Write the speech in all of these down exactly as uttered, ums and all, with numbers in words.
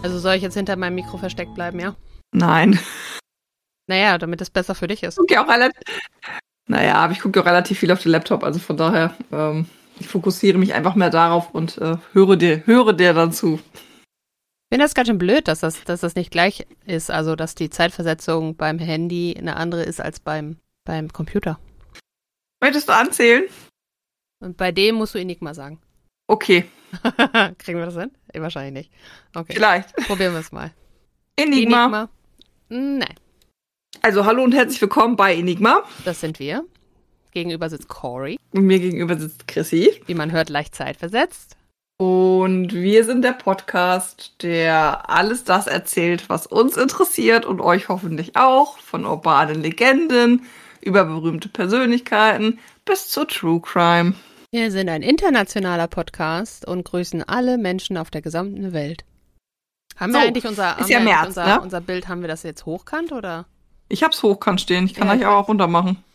Also soll ich jetzt hinter meinem Mikro versteckt bleiben, ja? Nein. Naja, damit es besser für dich ist. Ich gucke ja auch relativ, naja, aber ich gucke ja auch relativ viel auf den Laptop, also von daher, ähm, ich fokussiere mich einfach mehr darauf und äh, höre dir, höre dir dann zu. Ich finde das ganz schön blöd, dass das, dass das nicht gleich ist, also dass die Zeitversetzung beim Handy eine andere ist als beim, beim Computer. Möchtest du anzählen? Und bei dem musst du Enigma sagen. Okay. Kriegen wir das hin? Eh, wahrscheinlich nicht. Okay. Vielleicht. Probieren wir es mal. Enigma. Enigma? Nein. Also hallo und herzlich willkommen bei Enigma. Das sind wir. Gegenüber sitzt Cory. Und mir gegenüber sitzt Chrissy. Wie man hört, leicht zeitversetzt. Und wir sind der Podcast, der alles das erzählt, was uns interessiert und euch hoffentlich auch. Von urbanen Legenden über berühmte Persönlichkeiten bis zu True Crime. Wir sind ein internationaler Podcast und grüßen alle Menschen auf der gesamten Welt. Haben So, wir eigentlich unser, ist haben ja wir eigentlich März, unser, ne? unser Bild, haben wir das jetzt hochkant oder? Ich hab's hochkant stehen, ich kann Ja, euch ich aber auch runter machen.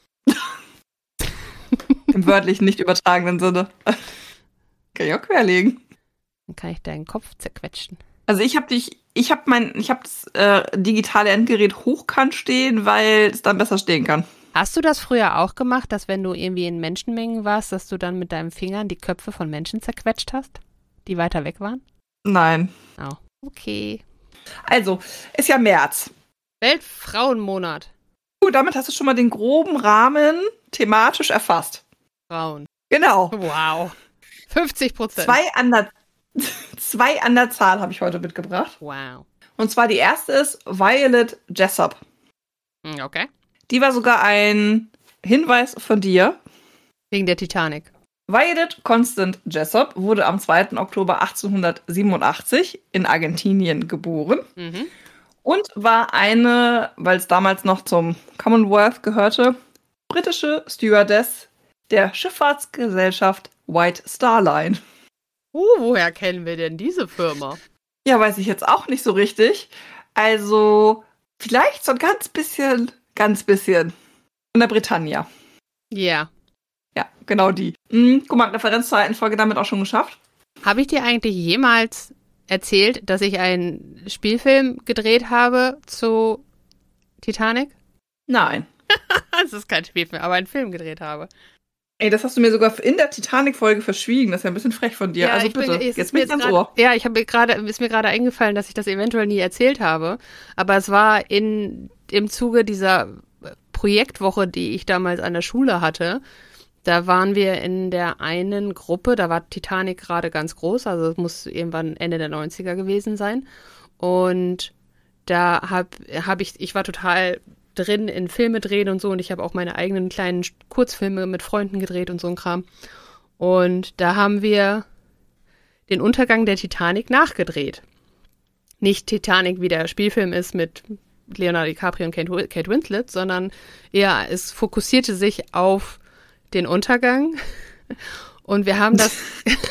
Im wörtlichen, nicht übertragenen Sinne. Kann ich auch querlegen. Dann kann ich deinen Kopf zerquetschen. Also ich habe dich, ich habe mein, ich habe das äh, digitale Endgerät hochkant stehen, weil es dann besser stehen kann. Hast du das früher auch gemacht, dass wenn du irgendwie in Menschenmengen warst, dass du dann mit deinen Fingern die Köpfe von Menschen zerquetscht hast, die weiter weg waren? Nein. Oh. Okay. Also, ist ja März. Weltfrauenmonat. Gut, damit hast du schon mal den groben Rahmen thematisch erfasst. Frauen. Genau. Wow. fünfzig Prozent. Zwei an der, zwei an der Zahl habe ich heute mitgebracht. Wow. Und zwar die erste ist Violet Jessop. Hm, okay. Die war sogar ein Hinweis von dir. Wegen der Titanic. Violet Constance Jessop wurde am zweiten Oktober achtzehnhundertsiebenundachtzig in Argentinien geboren Mhm. und war eine, weil es damals noch zum Commonwealth gehörte, britische Stewardess der Schifffahrtsgesellschaft White Star Line. Uh, woher kennen wir denn diese Firma? Ja, weiß ich jetzt auch nicht so richtig. Also vielleicht so ein ganz bisschen, ganz bisschen von der Britannia. Ja. Ja, genau die. Mhm, guck mal, Referenz zur alten Folge damit auch schon geschafft. Habe ich dir eigentlich jemals erzählt, dass ich einen Spielfilm gedreht habe zu Titanic? Nein. Es ist kein Spielfilm, aber einen Film gedreht habe. Ey, das hast du mir sogar in der Titanic-Folge verschwiegen. Das ist ja ein bisschen frech von dir. Ja, also ich bin- bitte, es ist jetzt mir bin ich jetzt ans grad- Ohr. Ja, ich habe gerade, ist mir gerade eingefallen, dass ich das eventuell nie erzählt habe. Aber es war in im Zuge dieser Projektwoche, die ich damals an der Schule hatte. Da waren wir in der einen Gruppe, da war Titanic gerade ganz groß, also es muss irgendwann Ende der neunziger gewesen sein. Und da habe hab ich, ich war total drin in Filme drehen und so und ich habe auch meine eigenen kleinen Kurzfilme mit Freunden gedreht und so ein Kram. Und da haben wir den Untergang der Titanic nachgedreht. Nicht Titanic, wie der Spielfilm ist mit Leonardo DiCaprio und Kate, Kate Winslet, sondern eher, es fokussierte sich auf den Untergang. Und wir haben das...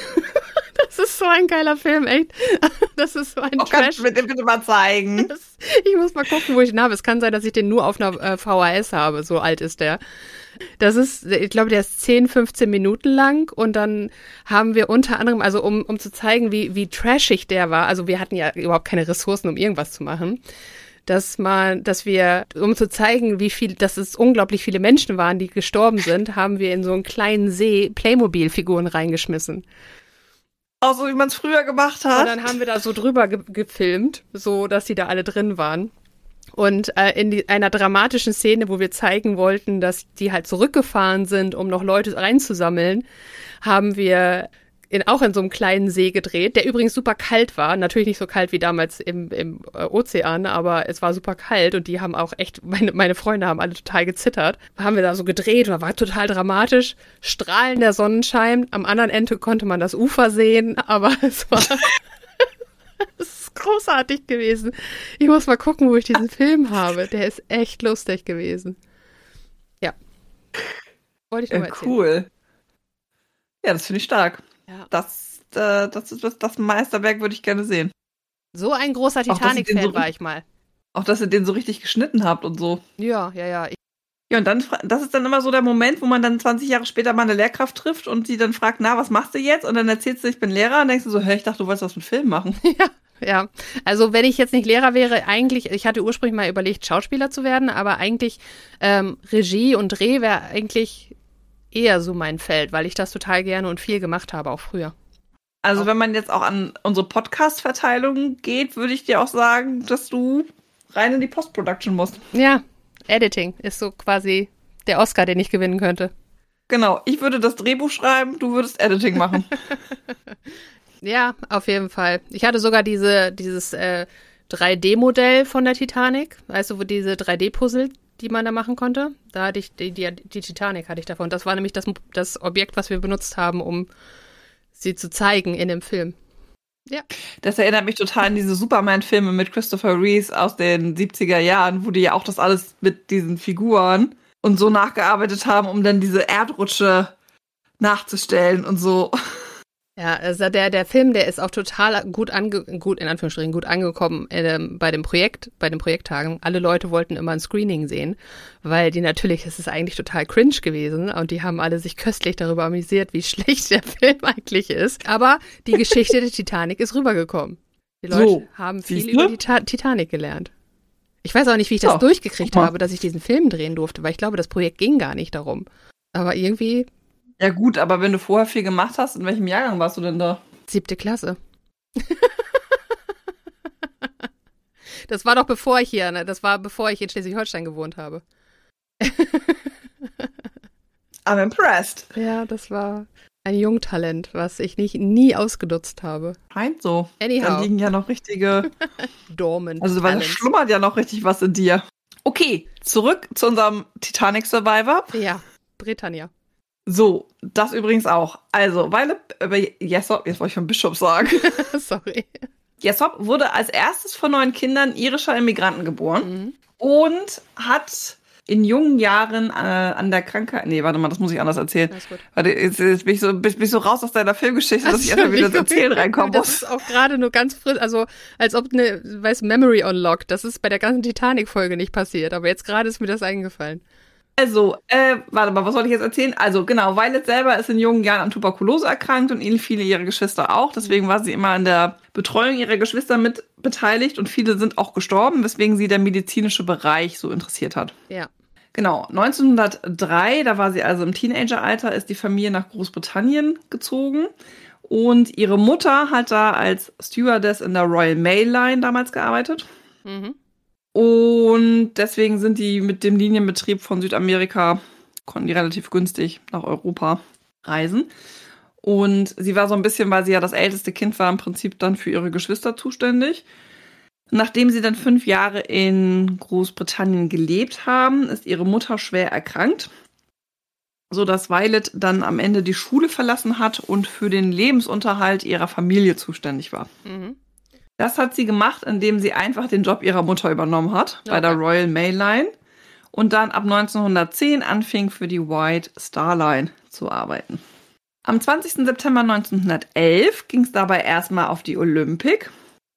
Das ist so ein geiler Film, echt. Das ist so ein Oh, Trash. kannst du mir den bitte mal zeigen? Das, ich muss mal gucken, wo ich ihn habe. Es kann sein, dass ich den nur auf einer äh, V H S habe. So alt ist der. Das ist, ich glaube, der ist zehn, fünfzehn Minuten lang. Und dann haben wir unter anderem, also um, um zu zeigen, wie, wie trashig der war. Also wir hatten ja überhaupt keine Ressourcen, um irgendwas zu machen. Dass man, dass wir, um zu zeigen, wie viel, dass es unglaublich viele Menschen waren, die gestorben sind, haben wir in so einen kleinen See Playmobil-Figuren reingeschmissen. Auch so, wie man es früher gemacht hat. Und dann haben wir da so drüber ge- gefilmt, so dass die da alle drin waren. Und äh, in die, einer dramatischen Szene, wo wir zeigen wollten, dass die halt zurückgefahren sind, um noch Leute reinzusammeln, haben wir in, auch in so einem kleinen See gedreht, der übrigens super kalt war. Natürlich nicht so kalt wie damals im, im äh, Ozean, aber es war super kalt und die haben auch echt, meine, meine Freunde haben alle total gezittert. Haben wir da so gedreht und war total dramatisch. Strahlender Sonnenschein. Am anderen Ende konnte man das Ufer sehen, aber es war... Es ist großartig gewesen. Ich muss mal gucken, wo ich diesen Film habe. Der ist echt lustig gewesen. Ja. Wollte ich nur mal Ja, erzählen. cool. Ja, das finde ich stark. Ja. Das, äh, das, ist das, das Meisterwerk würde ich gerne sehen. So ein großer Auch, dass ihr den Titanic-Fan so- war ich mal. Auch, dass ihr den so richtig geschnitten habt und so. Ja, ja, ja. Ich, Ja, und dann, fra- das ist dann immer so der Moment, wo man dann zwanzig Jahre später mal eine Lehrkraft trifft und sie dann fragt, na, was machst du jetzt? Und dann erzählst du, ich bin Lehrer und denkst du so, hä, ich dachte, du wolltest was mit Film machen. ja, Ja, also wenn ich jetzt nicht Lehrer wäre, eigentlich, ich hatte ursprünglich mal überlegt, Schauspieler zu werden, aber eigentlich ähm, Regie und Dreh wäre eigentlich eher so mein Feld, weil ich das total gerne und viel gemacht habe, auch früher. Also auch. Wenn man jetzt auch an unsere Podcast-Verteilung geht, würde ich dir auch sagen, dass du rein in die Post-Production musst. Ja, Editing ist so quasi der Oscar, den ich gewinnen könnte. Genau, ich würde das Drehbuch schreiben, du würdest Editing machen. Ja, auf jeden Fall. Ich hatte sogar diese, dieses äh, drei D-Modell von der Titanic, weißt du, wo diese drei D-Puzzle, die man da machen konnte, da hatte ich, die, die, die Titanic hatte ich davon. Das war nämlich das, das Objekt, was wir benutzt haben, um sie zu zeigen in dem Film. Ja. Das erinnert mich total an diese Superman-Filme mit Christopher Reeve aus den siebziger Jahren, wo die ja auch das alles mit diesen Figuren und so nachgearbeitet haben, um dann diese Erdrutsche nachzustellen und so. Ja, also der, der Film, der ist auch total gut, ange, gut in Anführungsstrichen, gut angekommen äh, bei dem Projekt, bei den Projekttagen. Alle Leute wollten immer ein Screening sehen, weil die natürlich, das ist eigentlich total cringe gewesen und die haben alle sich köstlich darüber amüsiert, wie schlecht der Film eigentlich ist. Aber die Geschichte der Titanic ist rübergekommen. Die Leute So, haben viel siehste? über die Ta- Titanic gelernt. Ich weiß auch nicht, wie ich das Ja, durchgekriegt guck mal. habe, dass ich diesen Film drehen durfte, weil ich glaube, das Projekt ging gar nicht darum. Aber irgendwie Ja gut, aber wenn du vorher viel gemacht hast, in welchem Jahrgang warst du denn da? siebte Klasse. Das war doch bevor ich hier, ne? Das war bevor ich in Schleswig-Holstein gewohnt habe. I'm impressed. Ja, das war ein Jungtalent, was ich nicht nie ausgenutzt habe. Scheint so. Anyhow. Da liegen ja noch richtige, Dormant also weil da Talents. schlummert ja noch richtig was in dir. Okay, zurück zu unserem Titanic Survivor. Ja, Britannia. So, das übrigens auch. Also, weil äh, Jessop, jetzt wollte ich schon Bischof sagen. Sorry. Jessop wurde als erstes von neun Kindern irischer Immigranten geboren Mhm. und hat in jungen Jahren äh, an der Krankheit, nee, warte mal, das muss ich anders erzählen. Alles gut. Warte, jetzt, jetzt bin ich so, bin, bin ich so raus aus deiner Filmgeschichte, dass ich erstmal wieder ins Erzählen reinkommen Das muss. ist auch gerade nur ganz frisch, also als ob eine, weiß, Memory Unlocked. Das ist bei der ganzen Titanic-Folge nicht passiert, aber jetzt gerade ist mir das eingefallen. Also, äh, warte mal, was soll ich jetzt erzählen? Also, genau, Violet selber ist in jungen Jahren an Tuberkulose erkrankt und ähnlich viele ihrer Geschwister auch. Deswegen war sie immer an der Betreuung ihrer Geschwister mit beteiligt und viele sind auch gestorben, weswegen sie der medizinische Bereich so interessiert hat. Ja. Genau, neunzehnhundertdrei, da war sie also im Teenageralter, ist die Familie nach Großbritannien gezogen und ihre Mutter hat da als Stewardess in der Royal Mail Line damals gearbeitet. Mhm. Und deswegen sind die mit dem Linienbetrieb von Südamerika, konnten die relativ günstig nach Europa reisen. Und sie war so ein bisschen, weil sie ja das älteste Kind war, im Prinzip dann für ihre Geschwister zuständig. Nachdem sie dann fünf Jahre in Großbritannien gelebt haben, ist ihre Mutter schwer erkrankt, sodass Violet dann am Ende die Schule verlassen hat und für den Lebensunterhalt ihrer Familie zuständig war. Mhm. Das hat sie gemacht, indem sie einfach den Job ihrer Mutter übernommen hat, Okay. bei der Royal Mail Line und dann ab neunzehnhundertzehn anfing, für die White Star Line zu arbeiten. Am zwanzigsten September neunzehnhundertelf ging es dabei erstmal auf die Olympic,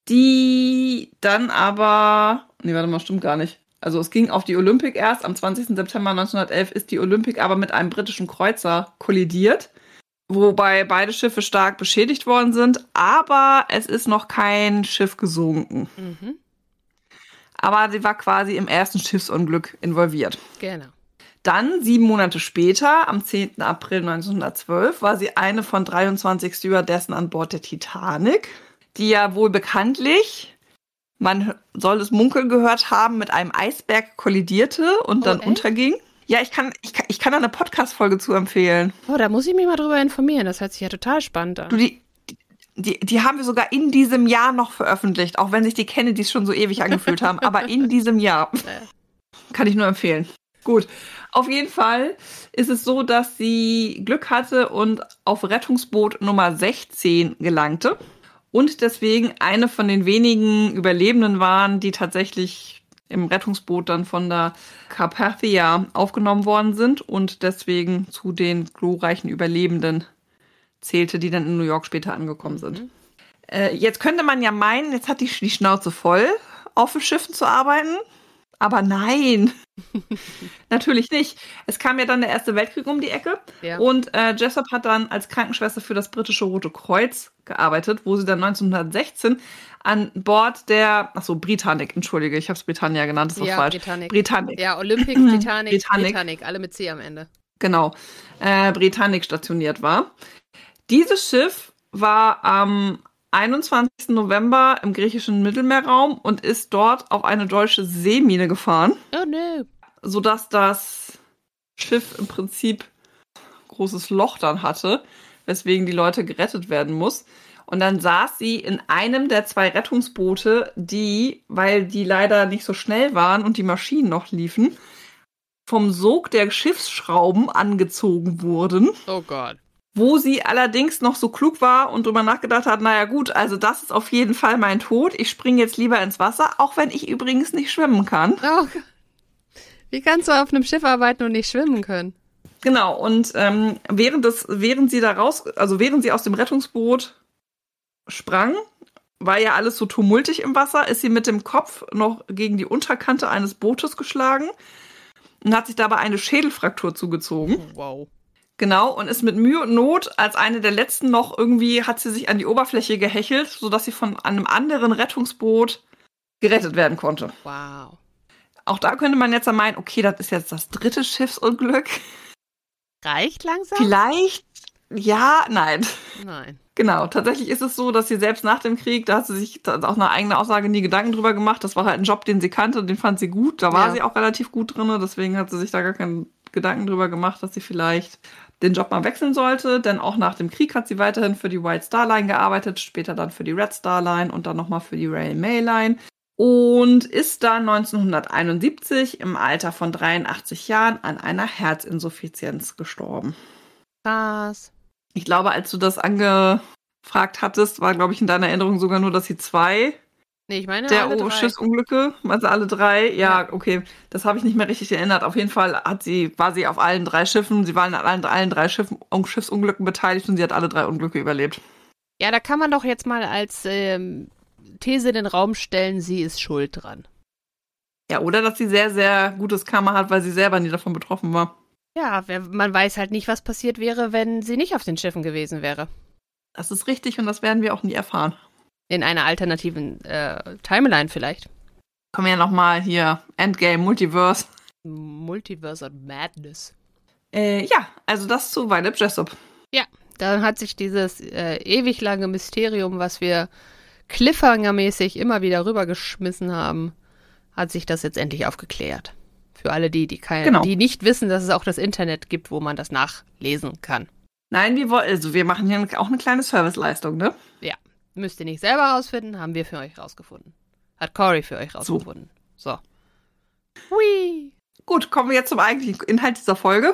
die dann aber, nee, warte mal, stimmt gar nicht. Also es ging auf die Olympic erst, am zwanzigsten September neunzehnhundertelf ist die Olympic aber mit einem britischen Kreuzer kollidiert, wobei beide Schiffe stark beschädigt worden sind, aber es ist noch kein Schiff gesunken. Mhm. Aber sie war quasi im ersten Schiffsunglück involviert. Genau. Dann, sieben Monate später, am zehnten April neunzehnhundertzwölf, war sie eine von dreiundzwanzig Stewardessen an Bord der Titanic, die ja wohl bekanntlich, man soll es munkeln gehört haben, mit einem Eisberg kollidierte und Oh, dann echt? unterging. Ja, ich kann, ich kann, ich kann da eine Podcast-Folge zu empfehlen. Oh, da muss ich mich mal drüber informieren. Das hört sich ja total spannend an. Du, die, die, die haben wir sogar in diesem Jahr noch veröffentlicht, auch wenn sich die Kennedys schon so ewig angefühlt haben, aber in diesem Jahr. Kann ich nur empfehlen. Gut, auf jeden Fall ist es so, dass sie Glück hatte und auf Rettungsboot Nummer sechzehn gelangte und deswegen eine von den wenigen Überlebenden waren, die tatsächlich im Rettungsboot dann von der Carpathia aufgenommen worden sind und deswegen zu den glorreichen Überlebenden zählte, die dann in New York später angekommen sind. Mhm. Äh, jetzt könnte man ja meinen, jetzt hat die die Schnauze voll, auf den Schiffen zu arbeiten. Aber nein, natürlich nicht. Es kam ja dann der Erste Weltkrieg um die Ecke Ja. und äh, Jessup hat dann als Krankenschwester für das britische Rote Kreuz gearbeitet, wo sie dann neunzehnhundertsechzehn an Bord der, achso, Britannic, entschuldige, ich habe es Britannia genannt, das war Ja, falsch. Britannic. Britannic. Ja, Olympic, Titanic, Britannic. Britannic, alle mit C am Ende. Genau, äh, Britannic stationiert war. Dieses Schiff war am einundzwanzigsten November im griechischen Mittelmeerraum und ist dort auf eine deutsche Seemine gefahren, Oh no. sodass das Schiff im Prinzip ein großes Loch dann hatte, weswegen die Leute gerettet werden muss. Und dann saß sie in einem der zwei Rettungsboote, die, weil die leider nicht so schnell waren und die Maschinen noch liefen, vom Sog der Schiffsschrauben angezogen wurden. Oh Gott. Wo sie allerdings noch so klug war und drüber nachgedacht hat, naja gut, also das ist auf jeden Fall mein Tod. Ich springe jetzt lieber ins Wasser, auch wenn ich übrigens nicht schwimmen kann. Oh Gott. Wie kannst du auf einem Schiff arbeiten und nicht schwimmen können? Genau, und ähm, während, des, während sie da raus, also während sie aus dem Rettungsboot sprang, war ja alles so tumultig im Wasser, ist sie mit dem Kopf noch gegen die Unterkante eines Bootes geschlagen und hat sich dabei eine Schädelfraktur zugezogen. Wow. Genau, und ist mit Mühe und Not als eine der letzten noch irgendwie, hat sie sich an die Oberfläche gehechelt, sodass sie von einem anderen Rettungsboot gerettet werden konnte. Wow. Auch da könnte man jetzt ja meinen, okay, das ist jetzt das dritte Schiffsunglück. Reicht langsam? Vielleicht, ja, nein. Nein. Genau, tatsächlich ist es so, dass sie selbst nach dem Krieg, da hat sie sich auch nach eigener Aussage nie Gedanken drüber gemacht. Das war halt ein Job, den sie kannte, den fand sie gut. Da war Ja. sie auch relativ gut drin, deswegen hat sie sich da gar keinen Gedanken drüber gemacht, dass sie vielleicht den Job mal wechseln sollte. Denn auch nach dem Krieg hat sie weiterhin für die White Star Line gearbeitet, später dann für die Red Star Line und dann nochmal für die Royal Mail Line. Und ist dann neunzehnhunderteinundsiebzig im Alter von dreiundachtzig Jahren an einer Herzinsuffizienz gestorben. Krass. Ich glaube, als du das angefragt hattest, war, glaube ich, in deiner Erinnerung sogar nur, dass sie zwei Nee, ich meine der alle O- drei. Schiffsunglücke, also alle drei. Ja, Ja. okay, das habe ich nicht mehr richtig erinnert. Auf jeden Fall hat sie, war sie auf allen drei Schiffen, sie waren an allen, allen drei Schiffen, Schiffsunglücken beteiligt und sie hat alle drei Unglücke überlebt. Ja, da kann man doch jetzt mal als ähm, These in den Raum stellen, sie ist schuld dran. Ja, oder dass sie sehr, sehr gutes Karma hat, weil sie selber nie davon betroffen war. Ja, wer, man weiß halt nicht, was passiert wäre, wenn sie nicht auf den Schiffen gewesen wäre. Das ist richtig und das werden wir auch nie erfahren. In einer alternativen äh, Timeline vielleicht. Kommen wir ja nochmal hier, Endgame, Multiverse. Multiverse of Madness. Äh, ja, also das zu Violet Jessup. Ja, dann hat sich dieses äh, ewig lange Mysterium, was wir Cliffhanger-mäßig immer wieder rübergeschmissen haben, hat sich das jetzt endlich aufgeklärt. Für alle die, die, kein, Genau. die nicht wissen, dass es auch das Internet gibt, wo man das nachlesen kann. Nein, wir wollen, also wir machen hier auch eine kleine Serviceleistung, ne? Ja, müsst ihr nicht selber rausfinden, haben wir für euch rausgefunden. Hat Cory für euch rausgefunden. So. Hui. Gut, kommen wir jetzt zum eigentlichen Inhalt dieser Folge.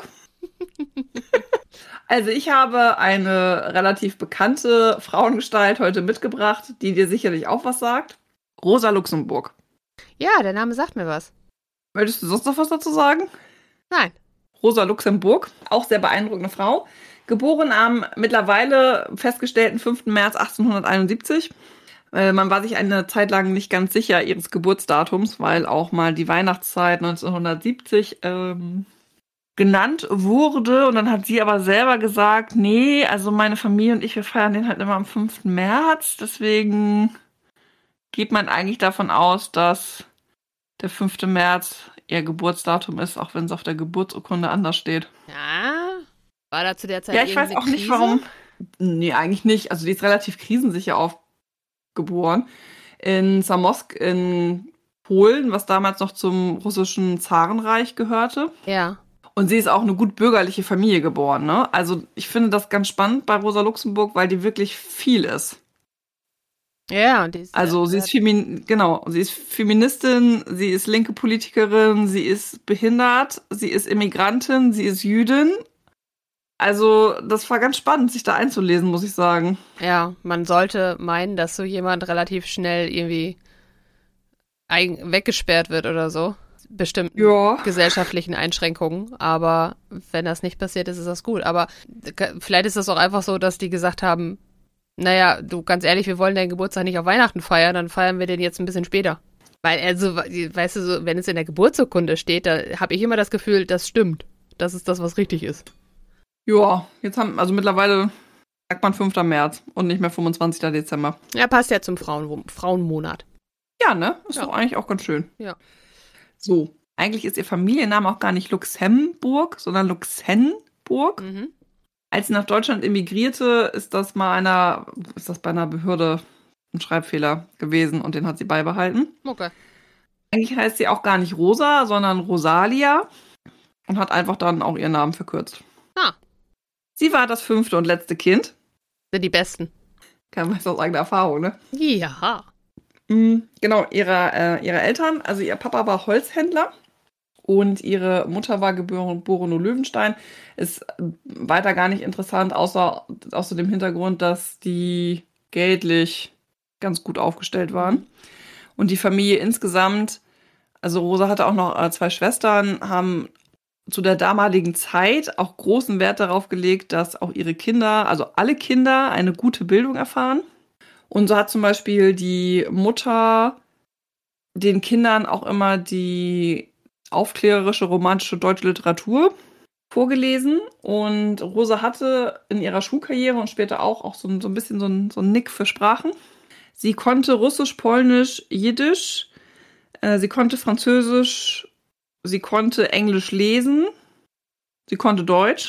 Also ich habe eine relativ bekannte Frauengestalt heute mitgebracht, die dir sicherlich auch was sagt. Rosa Luxemburg. Ja, der Name sagt mir was. Möchtest du sonst noch was dazu sagen? Nein. Rosa Luxemburg, auch sehr beeindruckende Frau. Geboren am mittlerweile festgestellten fünften März achtzehnhunderteinundsiebzig. Äh, man war sich eine Zeit lang nicht ganz sicher ihres Geburtsdatums, weil auch mal die Weihnachtszeit neunzehnhundertsiebzig ähm, genannt wurde. Und dann hat sie aber selber gesagt, nee, also meine Familie und ich, wir feiern den halt immer am fünften März. Deswegen geht man eigentlich davon aus, dass der fünfte März ihr Geburtsdatum ist, auch wenn es auf der Geburtsurkunde anders steht. Ja, war da zu der Zeit Ja, ich weiß irgendeine auch nicht, Krise? warum. Nee, eigentlich nicht. Also die ist relativ krisensicher aufgeboren. In Zamosk in Polen, was damals noch zum russischen Zarenreich gehörte. Ja. Und sie ist auch eine gut bürgerliche Familie geboren, ne? Also ich finde das ganz spannend bei Rosa Luxemburg, weil die wirklich viel ist. Ja, und die ist, Also sie ist Femin genau, sie ist Feministin, sie ist linke Politikerin, sie ist behindert, sie ist Immigrantin, sie ist Jüdin. Also das war ganz spannend, sich da einzulesen, muss ich sagen. Ja, man sollte meinen, dass so jemand relativ schnell irgendwie ein weggesperrt wird oder so. Bestimmten Ja. gesellschaftlichen Einschränkungen. Aber wenn das nicht passiert ist, ist das gut. Aber vielleicht ist das auch einfach so, dass die gesagt haben, naja, du, ganz ehrlich, wir wollen deinen Geburtstag nicht auf Weihnachten feiern, dann feiern wir den jetzt ein bisschen später. Weil, also, weißt du, so, wenn es in der Geburtsurkunde steht, da habe ich immer das Gefühl, das stimmt. Das ist das, was richtig ist. Ja, jetzt haben, also mittlerweile sagt man fünfter März und nicht mehr fünfundzwanzigster Dezember. Ja, passt ja zum Frauen Frauenmonat. Ja, ne? Ist Ja. doch eigentlich auch ganz schön. Ja. So, eigentlich ist ihr Familienname auch gar nicht Luxemburg, sondern Luxemburg. Mhm. Als sie nach Deutschland emigrierte, ist das mal einer, ist das bei einer Behörde ein Schreibfehler gewesen und den hat sie beibehalten. Okay. Eigentlich heißt sie auch gar nicht Rosa, sondern Rosalia und hat einfach dann auch ihren Namen verkürzt. Ah. Sie war das fünfte und letzte Kind. Sind die Besten. Kann man aus eigener Erfahrung, ne? Ja. Mhm, genau, ihre, äh, ihre Eltern, also ihr Papa war Holzhändler und ihre Mutter war geboren, geborene Löwenstein. Ist weiter gar nicht interessant, außer außer dem Hintergrund, dass die geldlich ganz gut aufgestellt waren. Mhm. Und die Familie insgesamt, also Rosa hatte auch noch äh, zwei Schwestern, haben zu der damaligen Zeit auch großen Wert darauf gelegt, dass auch ihre Kinder, also alle Kinder, eine gute Bildung erfahren. Und so hat zum Beispiel die Mutter den Kindern auch immer die aufklärerische romantische deutsche Literatur vorgelesen. Und Rosa hatte in ihrer Schulkarriere und später auch, auch so, so ein bisschen so ein, so ein Nick für Sprachen. Sie konnte Russisch, Polnisch, Jiddisch, äh, sie konnte Französisch, sie konnte Englisch lesen, sie konnte Deutsch.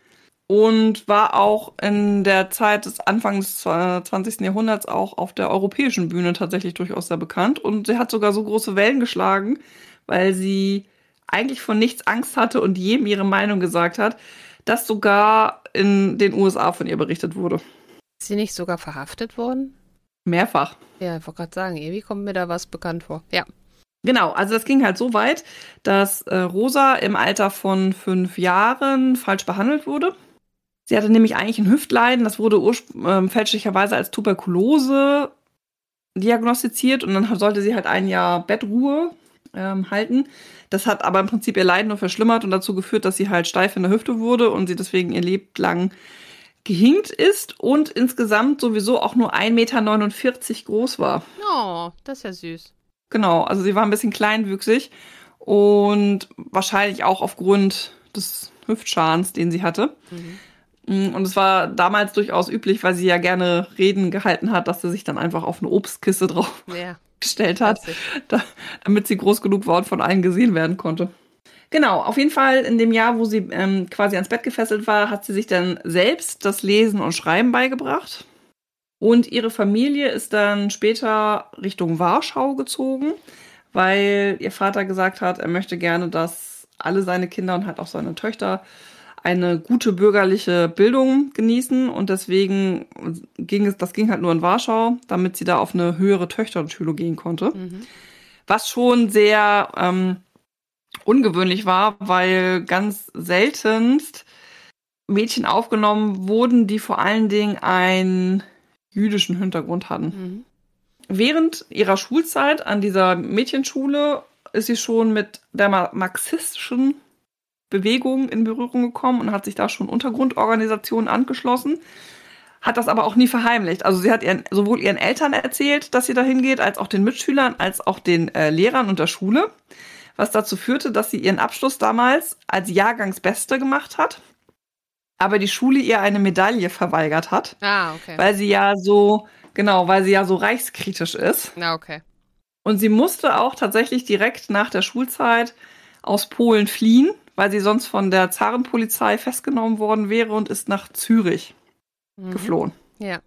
Und war auch in der Zeit des Anfangs des zwanzigsten Jahrhunderts auch auf der europäischen Bühne tatsächlich durchaus sehr bekannt. Und sie hat sogar so große Wellen geschlagen, weil sie eigentlich von nichts Angst hatte und jedem ihre Meinung gesagt hat, dass sogar in den U S A von ihr berichtet wurde. Ist sie nicht sogar verhaftet worden? Mehrfach. Ja, ich wollte gerade sagen, irgendwie kommt mir da was bekannt vor. Ja. Genau, also das ging halt so weit, dass äh, Rosa im Alter von fünf Jahren falsch behandelt wurde. Sie hatte nämlich eigentlich ein Hüftleiden, das wurde ursp- äh, fälschlicherweise als Tuberkulose diagnostiziert und dann sollte sie halt ein Jahr Bettruhe ähm, halten. Das hat aber im Prinzip ihr Leiden nur verschlimmert und dazu geführt, dass sie halt steif in der Hüfte wurde und sie deswegen ihr Leben lang gehinkt ist und insgesamt sowieso auch nur ein Meter neunundvierzig groß war. Oh, das ist ja süß. Genau, also sie war ein bisschen kleinwüchsig und wahrscheinlich auch aufgrund des Hüftschadens, den sie hatte. Mhm. Und es war damals durchaus üblich, weil sie ja gerne Reden gehalten hat, dass sie sich dann einfach auf eine Obstkiste drauf Ja. gestellt hat, da, damit sie groß genug war und von allen gesehen werden konnte. Genau, auf jeden Fall in dem Jahr, wo sie ähm, quasi ans Bett gefesselt war, hat sie sich dann selbst das Lesen und Schreiben beigebracht. Und ihre Familie ist dann später Richtung Warschau gezogen, weil ihr Vater gesagt hat, er möchte gerne, dass alle seine Kinder und halt auch seine Töchter eine gute bürgerliche Bildung genießen. Und deswegen ging es, das ging halt nur in Warschau, damit sie da auf eine höhere Töchterschule gehen konnte. Mhm. Was schon sehr ähm, ungewöhnlich war, weil ganz seltenst Mädchen aufgenommen wurden, die vor allen Dingen einen jüdischen Hintergrund hatten. Mhm. Während ihrer Schulzeit an dieser Mädchenschule ist sie schon mit der marxistischen Bewegung in Berührung gekommen und hat sich da schon Untergrundorganisationen angeschlossen, hat das aber auch nie verheimlicht. Also sie hat ihren, sowohl ihren Eltern erzählt, dass sie da hingeht, als auch den Mitschülern, als auch den äh, Lehrern und der Schule, was dazu führte, dass sie ihren Abschluss damals als Jahrgangsbeste gemacht hat, aber die Schule ihr eine Medaille verweigert hat, Ah, okay. weil sie ja so, genau, weil sie ja so reichskritisch ist. Na, okay. Und sie musste auch tatsächlich direkt nach der Schulzeit aus Polen fliehen, weil sie sonst von der Zarenpolizei festgenommen worden wäre und ist nach Zürich Mhm. geflohen. Ja.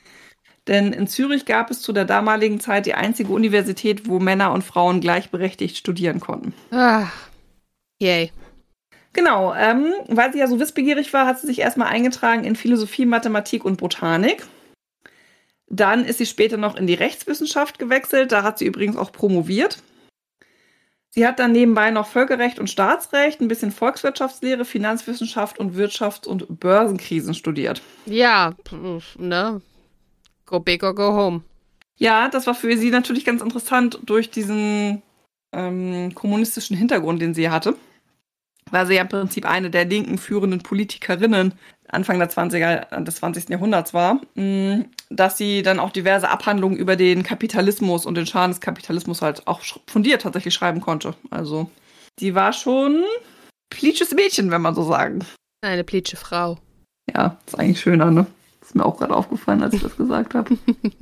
Denn in Zürich gab es zu der damaligen Zeit die einzige Universität, wo Männer und Frauen gleichberechtigt studieren konnten. Ah. Yay. Genau, ähm, weil sie ja so wissbegierig war, hat sie sich erstmal eingetragen in Philosophie, Mathematik und Botanik. Dann ist sie später noch in die Rechtswissenschaft gewechselt, da hat sie übrigens auch promoviert. Sie hat dann nebenbei noch Völkerrecht und Staatsrecht, ein bisschen Volkswirtschaftslehre, Finanzwissenschaft und Wirtschafts- und Börsenkrisen studiert. Ja, pf, ne? Go big or go home. Ja, das war für sie natürlich ganz interessant durch diesen ähm, kommunistischen Hintergrund, den sie hatte. war sie ja im Prinzip eine der linken führenden Politikerinnen Anfang der zwanziger des zwanzigsten Jahrhunderts war, dass sie dann auch diverse Abhandlungen über den Kapitalismus und den Schaden des Kapitalismus halt auch fundiert tatsächlich schreiben konnte. Also die war schon ein plitsches Mädchen, wenn man so sagen. Eine plitsche Frau. Ja, ist eigentlich schöner, ne? Ist mir auch gerade aufgefallen, als ich das gesagt habe.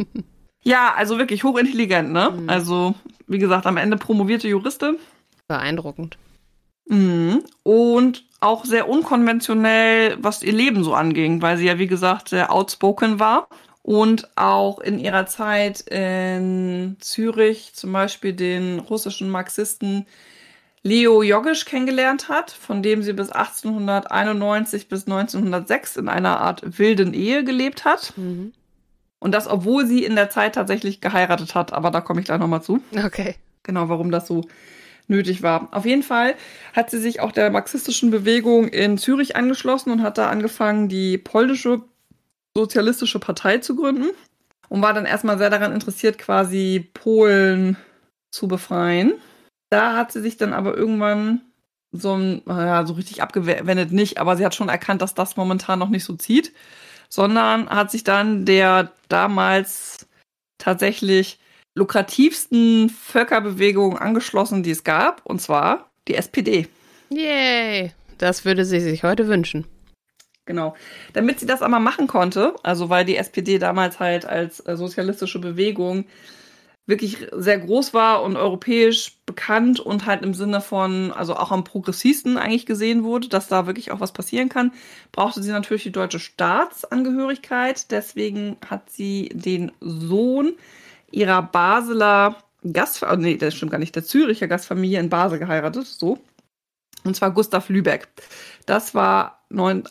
Ja, also wirklich hochintelligent, ne? Mhm. Also, wie gesagt, am Ende promovierte Juristin. Beeindruckend. Mhm. Und auch sehr unkonventionell, was ihr Leben so anging, weil sie ja, wie gesagt, sehr outspoken war und auch in ihrer Zeit in Zürich zum Beispiel den russischen Marxisten Leo Jogisch kennengelernt hat, von dem sie bis achtzehnhunderteinundneunzig bis neunzehnhundertsechs in einer Art wilden Ehe gelebt hat. Mhm. Und das, obwohl sie in der Zeit tatsächlich geheiratet hat, aber da komme ich gleich nochmal zu. Okay. Genau, warum das so nötig war. Auf jeden Fall hat sie sich auch der marxistischen Bewegung in Zürich angeschlossen und hat da angefangen, die polnische sozialistische Partei zu gründen und war dann erstmal sehr daran interessiert, quasi Polen zu befreien. Da hat sie sich dann aber irgendwann so, ja, so richtig abgewendet nicht, aber sie hat schon erkannt, dass das momentan noch nicht so zieht, sondern hat sich dann der damals tatsächlich lukrativsten Völkerbewegung angeschlossen, die es gab, und zwar die S P D. Yay, das würde sie sich heute wünschen. Genau. Damit sie das aber machen konnte, also weil die S P D damals halt als äh, sozialistische Bewegung wirklich sehr groß war und europäisch bekannt und halt im Sinne von, also auch am Progressisten eigentlich gesehen wurde, dass da wirklich auch was passieren kann, brauchte sie natürlich die deutsche Staatsangehörigkeit. Deswegen hat sie den Sohn ihrer Basler Gastfamilie, nee, das stimmt gar nicht, der Züricher Gastfamilie in Basel geheiratet, so. Und zwar Gustav Lübeck. Das war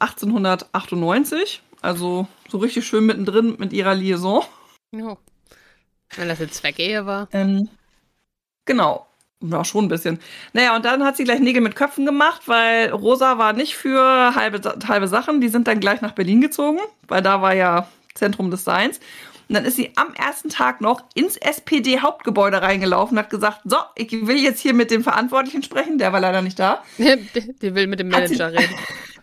achtzehnhundertachtundneunzig, also so richtig schön mittendrin mit ihrer Liaison. Ja. Wenn das eine Zweckehe war. Ähm, genau. Ja, schon ein bisschen. Naja, und dann hat sie gleich Nägel mit Köpfen gemacht, weil Rosa war nicht für halbe, halbe Sachen. Die sind dann gleich nach Berlin gezogen, weil da war ja Zentrum des Seins. Und dann ist sie am ersten Tag noch ins S P D-Hauptgebäude reingelaufen und hat gesagt, so, ich will jetzt hier mit dem Verantwortlichen sprechen. Der war leider nicht da. Die will mit dem Manager reden.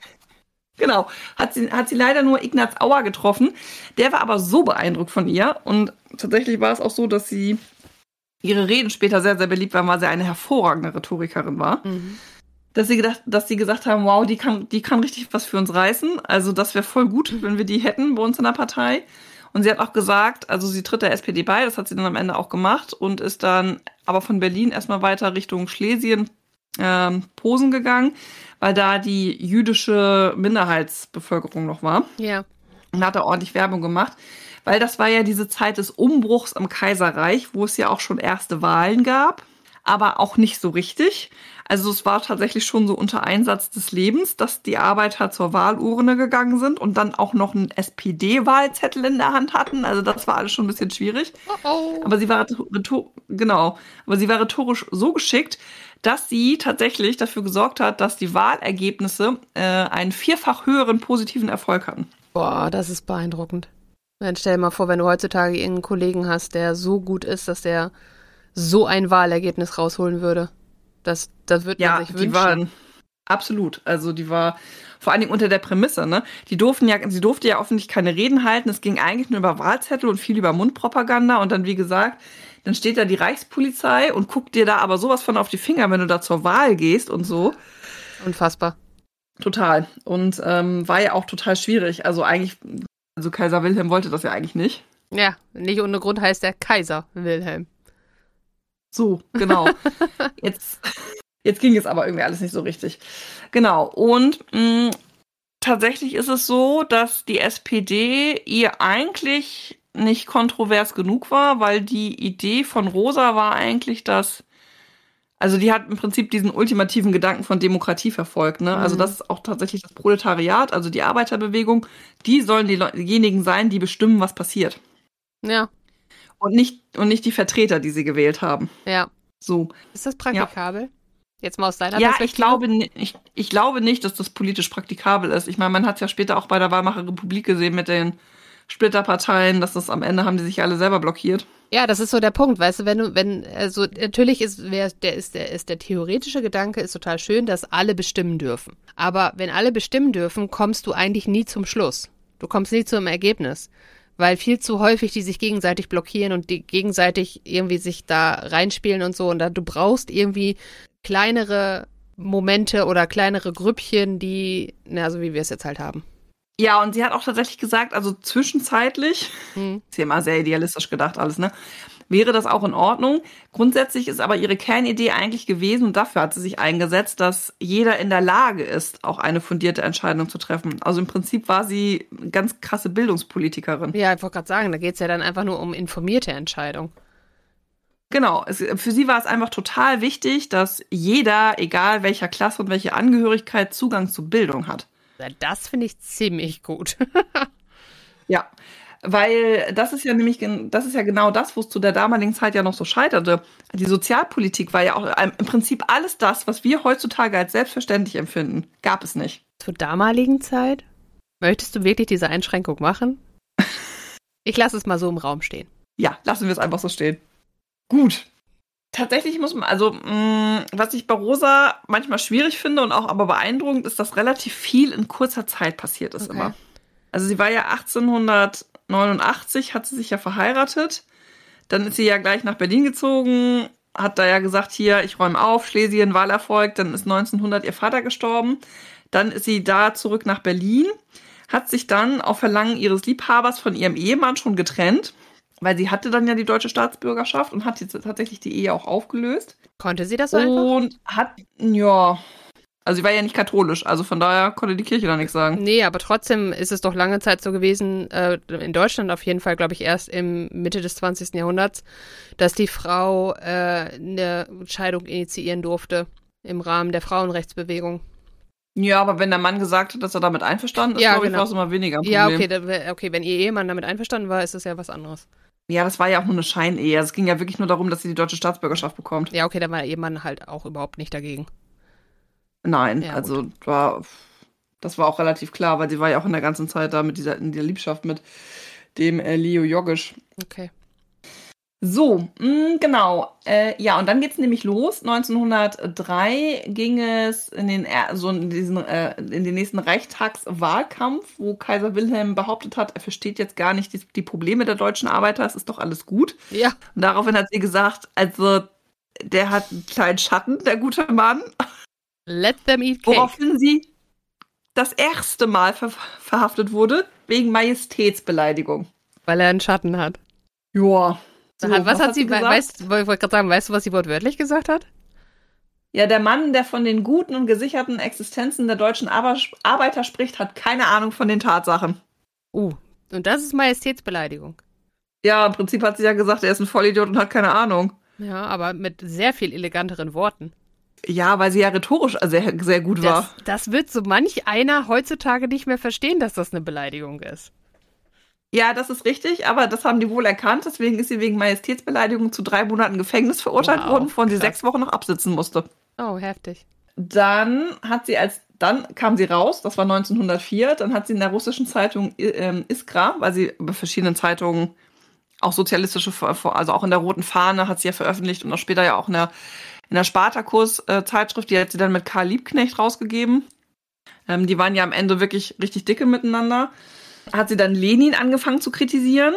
Genau. Hat sie, hat sie leider nur Ignaz Auer getroffen. Der war aber so beeindruckt von ihr. Und tatsächlich war es auch so, dass sie ihre Reden später sehr, sehr beliebt waren, weil sie eine hervorragende Rhetorikerin war. Mhm. Dass sie gedacht, dass sie gesagt haben, wow, die kann, die kann richtig was für uns reißen. Also das wäre voll gut, wenn wir die hätten bei uns in der Partei. Und sie hat auch gesagt, also sie tritt der S P D bei, das hat sie dann am Ende auch gemacht und ist dann aber von Berlin erstmal weiter Richtung Schlesien, ähm, Posen gegangen, weil da die jüdische Minderheitsbevölkerung noch war. Ja. Und hat da ordentlich Werbung gemacht, weil das war ja diese Zeit des Umbruchs am Kaiserreich, wo es ja auch schon erste Wahlen gab, aber auch nicht so richtig. Also es war tatsächlich schon so unter Einsatz des Lebens, dass die Arbeiter zur Wahlurne gegangen sind und dann auch noch einen S P D-Wahlzettel in der Hand hatten. Also das war alles schon ein bisschen schwierig. Oh oh. Aber sie war rhetor- genau, aber sie war rhetorisch so geschickt, dass sie tatsächlich dafür gesorgt hat, dass die Wahlergebnisse äh, einen vierfach höheren positiven Erfolg hatten. Boah, das ist beeindruckend. Dann stell dir mal vor, wenn du heutzutage irgendeinen Kollegen hast, der so gut ist, dass der so ein Wahlergebnis rausholen würde. Das, das wird man ja, sich wünschen. Die waren absolut. Also die war vor allen Dingen unter der Prämisse, ne? Die durften ja, sie durfte ja offensichtlich keine Reden halten. Es ging eigentlich nur über Wahlzettel und viel über Mundpropaganda. Und dann, wie gesagt, dann steht da die Reichspolizei und guckt dir da aber sowas von auf die Finger, wenn du da zur Wahl gehst und so. Unfassbar. Total. Und ähm, war ja auch total schwierig. Also eigentlich, also Kaiser Wilhelm wollte das ja eigentlich nicht. Ja, nicht ohne Grund heißt der Kaiser Wilhelm. So, genau. Jetzt, jetzt ging es aber irgendwie alles nicht so richtig. Genau. Und mh, tatsächlich ist es so, dass die S P D ihr eigentlich nicht kontrovers genug war, weil die Idee von Rosa war eigentlich, dass, also die hat im Prinzip diesen ultimativen Gedanken von Demokratie verfolgt, ne? Mhm. Also das ist auch tatsächlich das Proletariat, also die Arbeiterbewegung, die sollen die Le- diejenigen sein, die bestimmen, was passiert. Ja. Und nicht, und nicht die Vertreter, die sie gewählt haben. Ja. So. Ist das praktikabel? Ja. Jetzt mal aus deiner ja, Perspektive? ich glaube, ich, ich glaube nicht, dass das politisch praktikabel ist. Ich meine, man hat es ja später auch bei der Weimarer Republik gesehen mit den Splitterparteien, dass das am Ende haben die sich alle selber blockiert. Ja, das ist so der Punkt, weißt du, wenn du, wenn, also natürlich ist, wer, der ist, der ist der theoretische Gedanke ist total schön, dass alle bestimmen dürfen. Aber wenn alle bestimmen dürfen, kommst du eigentlich nie zum Schluss. Du kommst nie zum Ergebnis. Weil viel zu häufig die sich gegenseitig blockieren und die gegenseitig irgendwie sich da reinspielen und so. Und da, du brauchst irgendwie kleinere Momente oder kleinere Grüppchen, die, na, so wie wir es jetzt halt haben. Ja, und sie hat auch tatsächlich gesagt, also zwischenzeitlich, Hm. ist ja immer sehr idealistisch gedacht alles, ne, wäre das auch in Ordnung. Grundsätzlich ist aber ihre Kernidee eigentlich gewesen, und dafür hat sie sich eingesetzt, dass jeder in der Lage ist, auch eine fundierte Entscheidung zu treffen. Also im Prinzip war sie eine ganz krasse Bildungspolitikerin. Ja, ich wollte gerade sagen, da geht es ja dann einfach nur um informierte Entscheidung. Genau, es, für sie war es einfach total wichtig, dass jeder, egal welcher Klasse und welche Angehörigkeit, Zugang zu Bildung hat. Ja, das finde ich ziemlich gut. Ja, weil das ist ja nämlich, gen- das ist ja genau das, wo es zu der damaligen Zeit ja noch so scheiterte. Die Sozialpolitik war ja auch ähm, im Prinzip alles das, was wir heutzutage als selbstverständlich empfinden, gab es nicht. Zur damaligen Zeit? Möchtest du wirklich diese Einschränkung machen? Ich lasse es mal so im Raum stehen. Ja, lassen wir es einfach so stehen. Gut. Tatsächlich muss man, also, mh, was ich bei Rosa manchmal schwierig finde und auch aber beeindruckend, ist, dass relativ viel in kurzer Zeit passiert ist Okay. immer. Also sie war ja achtzehnhundertneunundachtzig, hat sie sich ja verheiratet. Dann ist sie ja gleich nach Berlin gezogen, hat da ja gesagt, hier, ich räume auf, Schlesien, Wahlerfolg. Dann ist neunzehnhundert ihr Vater gestorben. Dann ist sie da zurück nach Berlin, hat sich dann auf Verlangen ihres Liebhabers von ihrem Ehemann schon getrennt, weil sie hatte dann ja die deutsche Staatsbürgerschaft und hat jetzt tatsächlich die Ehe auch aufgelöst. Konnte sie das so einfach? Und hat, ja, also sie war ja nicht katholisch, also von daher konnte die Kirche da nichts sagen. Nee, aber trotzdem ist es doch lange Zeit so gewesen, äh, in Deutschland auf jeden Fall, glaube ich, erst im Mitte des zwanzigsten Jahrhunderts, dass die Frau äh, eine Scheidung initiieren durfte im Rahmen der Frauenrechtsbewegung. Ja, aber wenn der Mann gesagt hat, dass er damit einverstanden ist, Ja, glaube ich, genau. war es immer weniger ein Problem. Ja, okay, da, okay, wenn ihr Ehemann damit einverstanden war, ist das ja was anderes. Ja, das war ja auch nur eine Scheinehe. Es ging ja wirklich nur darum, dass sie die deutsche Staatsbürgerschaft bekommt. Ja, okay, da war ihr Ehemann halt auch überhaupt nicht dagegen. Nein, Ja, also war, das war auch relativ klar, weil sie war ja auch in der ganzen Zeit da mit dieser, in der Liebschaft mit dem äh, Leo Jogisch. Okay. So, mh, genau. Äh, ja, und dann geht's nämlich los. neunzehnhundertdrei ging es in den, er- so in diesen, äh, in den nächsten Reichstagswahlkampf, wo Kaiser Wilhelm behauptet hat, er versteht jetzt gar nicht die, die Probleme der deutschen Arbeiter, es ist doch alles gut. Ja, Und daraufhin hat sie gesagt, also der hat einen kleinen Schatten, der gute Mann. let them eat cake. Woraufhin sie das erste Mal ver verhaftet wurde, wegen Majestätsbeleidigung. Weil er einen Schatten hat. Joa. So, was, was hat sie, gesagt? weißt, ich wollte gerade sagen, weißt du, was sie wortwörtlich gesagt hat? Ja, der Mann, der von den guten und gesicherten Existenzen der deutschen Ar Arbeiter spricht, hat keine Ahnung von den Tatsachen. Uh, und das ist Majestätsbeleidigung. Ja, im Prinzip hat sie ja gesagt, er ist ein Vollidiot und hat keine Ahnung. Ja, aber mit sehr viel eleganteren Worten. Ja, weil sie ja rhetorisch sehr, sehr gut war. Das, das wird so manch einer heutzutage nicht mehr verstehen, dass das eine Beleidigung ist. Ja, das ist richtig, aber das haben die wohl erkannt. Deswegen ist sie wegen Majestätsbeleidigung zu drei Monaten Gefängnis verurteilt Wow, worden, wovon sie krass. sechs Wochen noch absitzen musste. Oh, heftig. Dann hat sie als, dann kam sie raus, das war neunzehnhundertvier, dann hat sie in der russischen Zeitung ähm, Iskra, weil sie bei verschiedenen Zeitungen auch sozialistische, also auch in der Roten Fahne hat sie ja veröffentlicht und auch später ja auch in der, in der Spartakus-Zeitschrift, die hat sie dann mit Karl Liebknecht rausgegeben. Ähm, die waren ja am Ende wirklich richtig dicke miteinander. Hat sie dann Lenin angefangen zu kritisieren.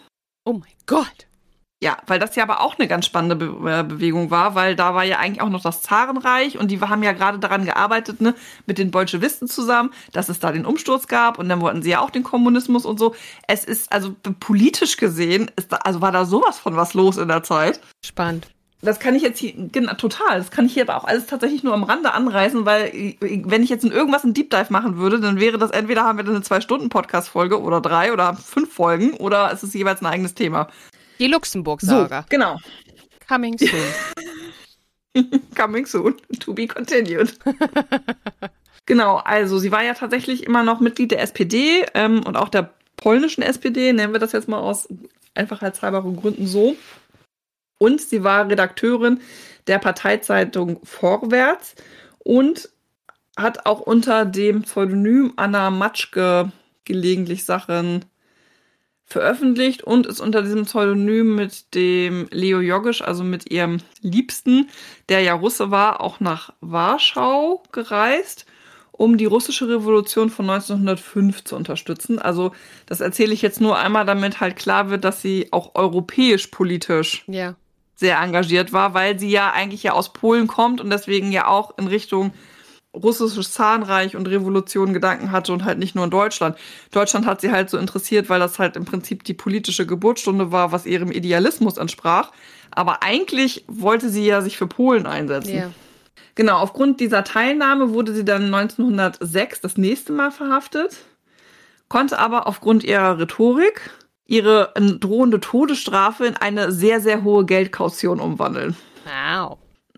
Oh mein Gott. Ja, weil das ja aber auch eine ganz spannende Be äh, Bewegung war, weil da war ja eigentlich auch noch das Zarenreich und die haben ja gerade daran gearbeitet, ne, mit den Bolschewisten zusammen, dass es da den Umsturz gab und dann wollten sie ja auch den Kommunismus und so. Es ist, also politisch gesehen, ist da, also war da sowas von was los in der Zeit. Spannend. Das kann ich jetzt hier, genau, total, das kann ich hier aber auch alles tatsächlich nur am Rande anreißen, weil wenn ich jetzt in irgendwas einen Deep Dive machen würde, dann wäre das entweder haben wir dann eine zwei-Stunden-Podcast-Folge oder drei oder fünf Folgen oder es ist jeweils ein eigenes Thema. Die Luxemburg-Saga. So, genau. Coming soon. Coming soon. To be continued. Genau, also sie war ja tatsächlich immer noch Mitglied der S P D ähm, und auch der polnischen S P D, nennen wir das jetzt mal aus einfachheitshalberen Gründen so. Und sie war Redakteurin der Parteizeitung Vorwärts und hat auch unter dem Pseudonym Anna Matschke gelegentlich Sachen veröffentlicht und ist unter diesem Pseudonym mit dem Leo Jogisch, also mit ihrem Liebsten, der ja Russe war, auch nach Warschau gereist, um die russische Revolution von neunzehnhundertfünf zu unterstützen. Also das erzähle ich jetzt nur einmal, damit halt klar wird, dass sie auch europäisch politisch ja. sehr engagiert war, weil sie ja eigentlich ja aus Polen kommt und deswegen ja auch in Richtung russisches Zahnreich und Revolution Gedanken hatte und halt nicht nur in Deutschland. Deutschland hat sie halt so interessiert, weil das halt im Prinzip die politische Geburtsstunde war, was ihrem Idealismus entsprach. Aber eigentlich wollte sie ja sich für Polen einsetzen. Ja. Genau, aufgrund dieser Teilnahme wurde sie dann neunzehnhundertsechs das nächste Mal verhaftet, konnte aber aufgrund ihrer Rhetorik ihre drohende Todesstrafe in eine sehr, sehr hohe Geldkaution umwandeln. Wow.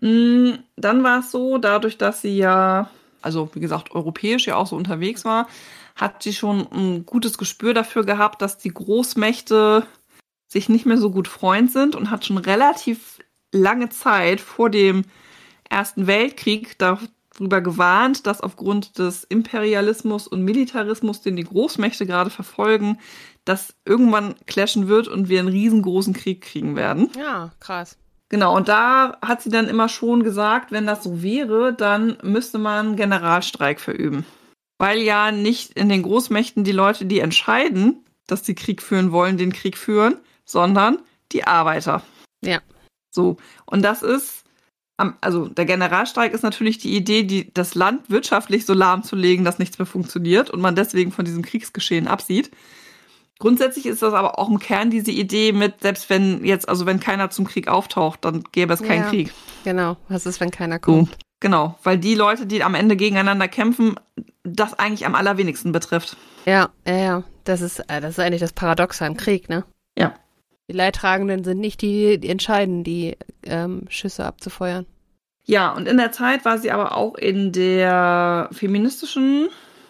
Dann war es so, dadurch, dass sie ja, also wie gesagt, europäisch ja auch so unterwegs war, hat sie schon ein gutes Gespür dafür gehabt, dass die Großmächte sich nicht mehr so gut Freund sind und hat schon relativ lange Zeit vor dem Ersten Weltkrieg darüber gewarnt, dass aufgrund des Imperialismus und Militarismus, den die Großmächte gerade verfolgen, das irgendwann clashen wird und wir einen riesengroßen Krieg kriegen werden. Ja, krass. Genau, und da hat sie dann immer schon gesagt, wenn das so wäre, dann müsste man Generalstreik verüben. Weil ja nicht in den Großmächten die Leute, die entscheiden, dass sie Krieg führen wollen, den Krieg führen, sondern die Arbeiter. Ja. So, und das ist, also der Generalstreik ist natürlich die Idee, die, das Land wirtschaftlich so lahmzulegen, dass nichts mehr funktioniert und man deswegen von diesem Kriegsgeschehen absieht. Grundsätzlich ist das aber auch im Kern diese Idee mit, selbst wenn jetzt, also wenn keiner zum Krieg auftaucht, dann gäbe es keinen ja, Krieg. Genau, was ist, wenn keiner kommt? So, genau, weil die Leute, die am Ende gegeneinander kämpfen, das eigentlich am allerwenigsten betrifft. Ja, ja, ja. Das ist, das ist eigentlich das Paradoxe am Krieg, ne? Ja. Die Leidtragenden sind nicht die, die entscheiden, die ähm, Schüsse abzufeuern. Ja, und in der Zeit war sie aber auch in der feministischen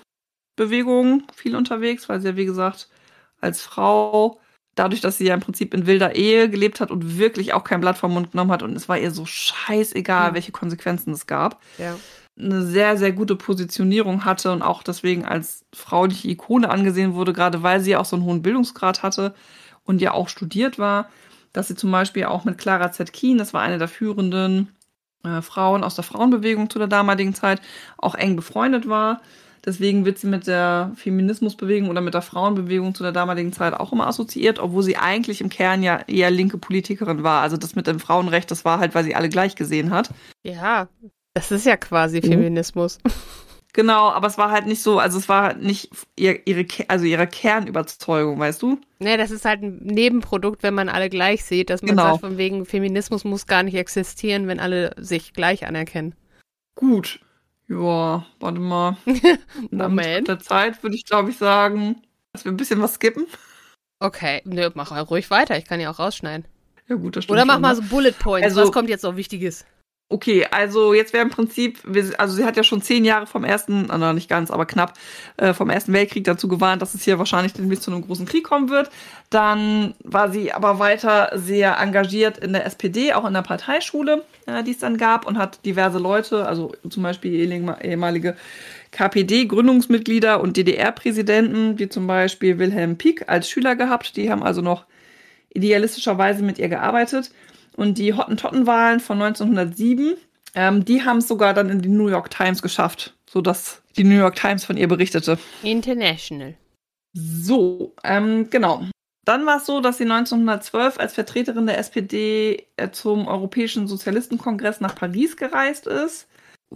Bewegung viel unterwegs, weil sie ja, wie gesagt, als Frau, dadurch, dass sie ja im Prinzip in wilder Ehe gelebt hat und wirklich auch kein Blatt vom Mund genommen hat und es war ihr so scheißegal, mhm. welche Konsequenzen es gab, ja. eine sehr, sehr gute Positionierung hatte und auch deswegen als frauliche Ikone angesehen wurde, gerade weil sie ja auch so einen hohen Bildungsgrad hatte und ja auch studiert war, dass sie zum Beispiel auch mit Clara Zetkin, das war eine der führenden äh, Frauen aus der Frauenbewegung zu der damaligen Zeit, auch eng befreundet war. Deswegen wird sie mit der Feminismusbewegung oder mit der Frauenbewegung zu der damaligen Zeit auch immer assoziiert, obwohl sie eigentlich im Kern ja eher linke Politikerin war. Also das mit dem Frauenrecht, das war halt, weil sie alle gleich gesehen hat. Ja, das ist ja quasi mhm. Feminismus. Genau, aber es war halt nicht so, also es war halt nicht ihr, ihre, also ihre Kernüberzeugung, weißt du? Nee, das ist halt ein Nebenprodukt, wenn man alle gleich sieht, dass man genau. sagt, von wegen Feminismus muss gar nicht existieren, wenn alle sich gleich anerkennen. Gut. Ja, warte mal. Moment. Mit der Zeit würde ich, glaube ich, sagen, dass wir ein bisschen was skippen. Okay, nö, mach ruhig weiter. Ich kann ja auch rausschneiden. Ja gut, das stimmt. Oder mach schon, mal ne? so Bullet Points. Also, was kommt jetzt noch Wichtiges? Okay, also jetzt wäre im Prinzip, also sie hat ja schon zehn Jahre vom ersten, also nicht ganz, aber knapp, äh, vom Ersten Weltkrieg dazu gewarnt, dass es hier wahrscheinlich demnächst zu einem großen Krieg kommen wird. Dann war sie aber weiter sehr engagiert in der S P D, auch in der Parteischule, äh, die es dann gab und hat diverse Leute, also zum Beispiel ehemalige K P D-Gründungsmitglieder und D D R-Präsidenten, wie zum Beispiel Wilhelm Pieck als Schüler gehabt. Die haben also noch idealistischerweise mit ihr gearbeitet. Und die Hottentottenwahlen von neunzehnhundertsieben, ähm, die haben es sogar dann in die New York Times geschafft, sodass die New York Times von ihr berichtete. International. So, ähm, genau. Dann war es so, dass sie neunzehnhundertzwölf als Vertreterin der S P D äh, zum Europäischen Sozialistenkongress nach Paris gereist ist,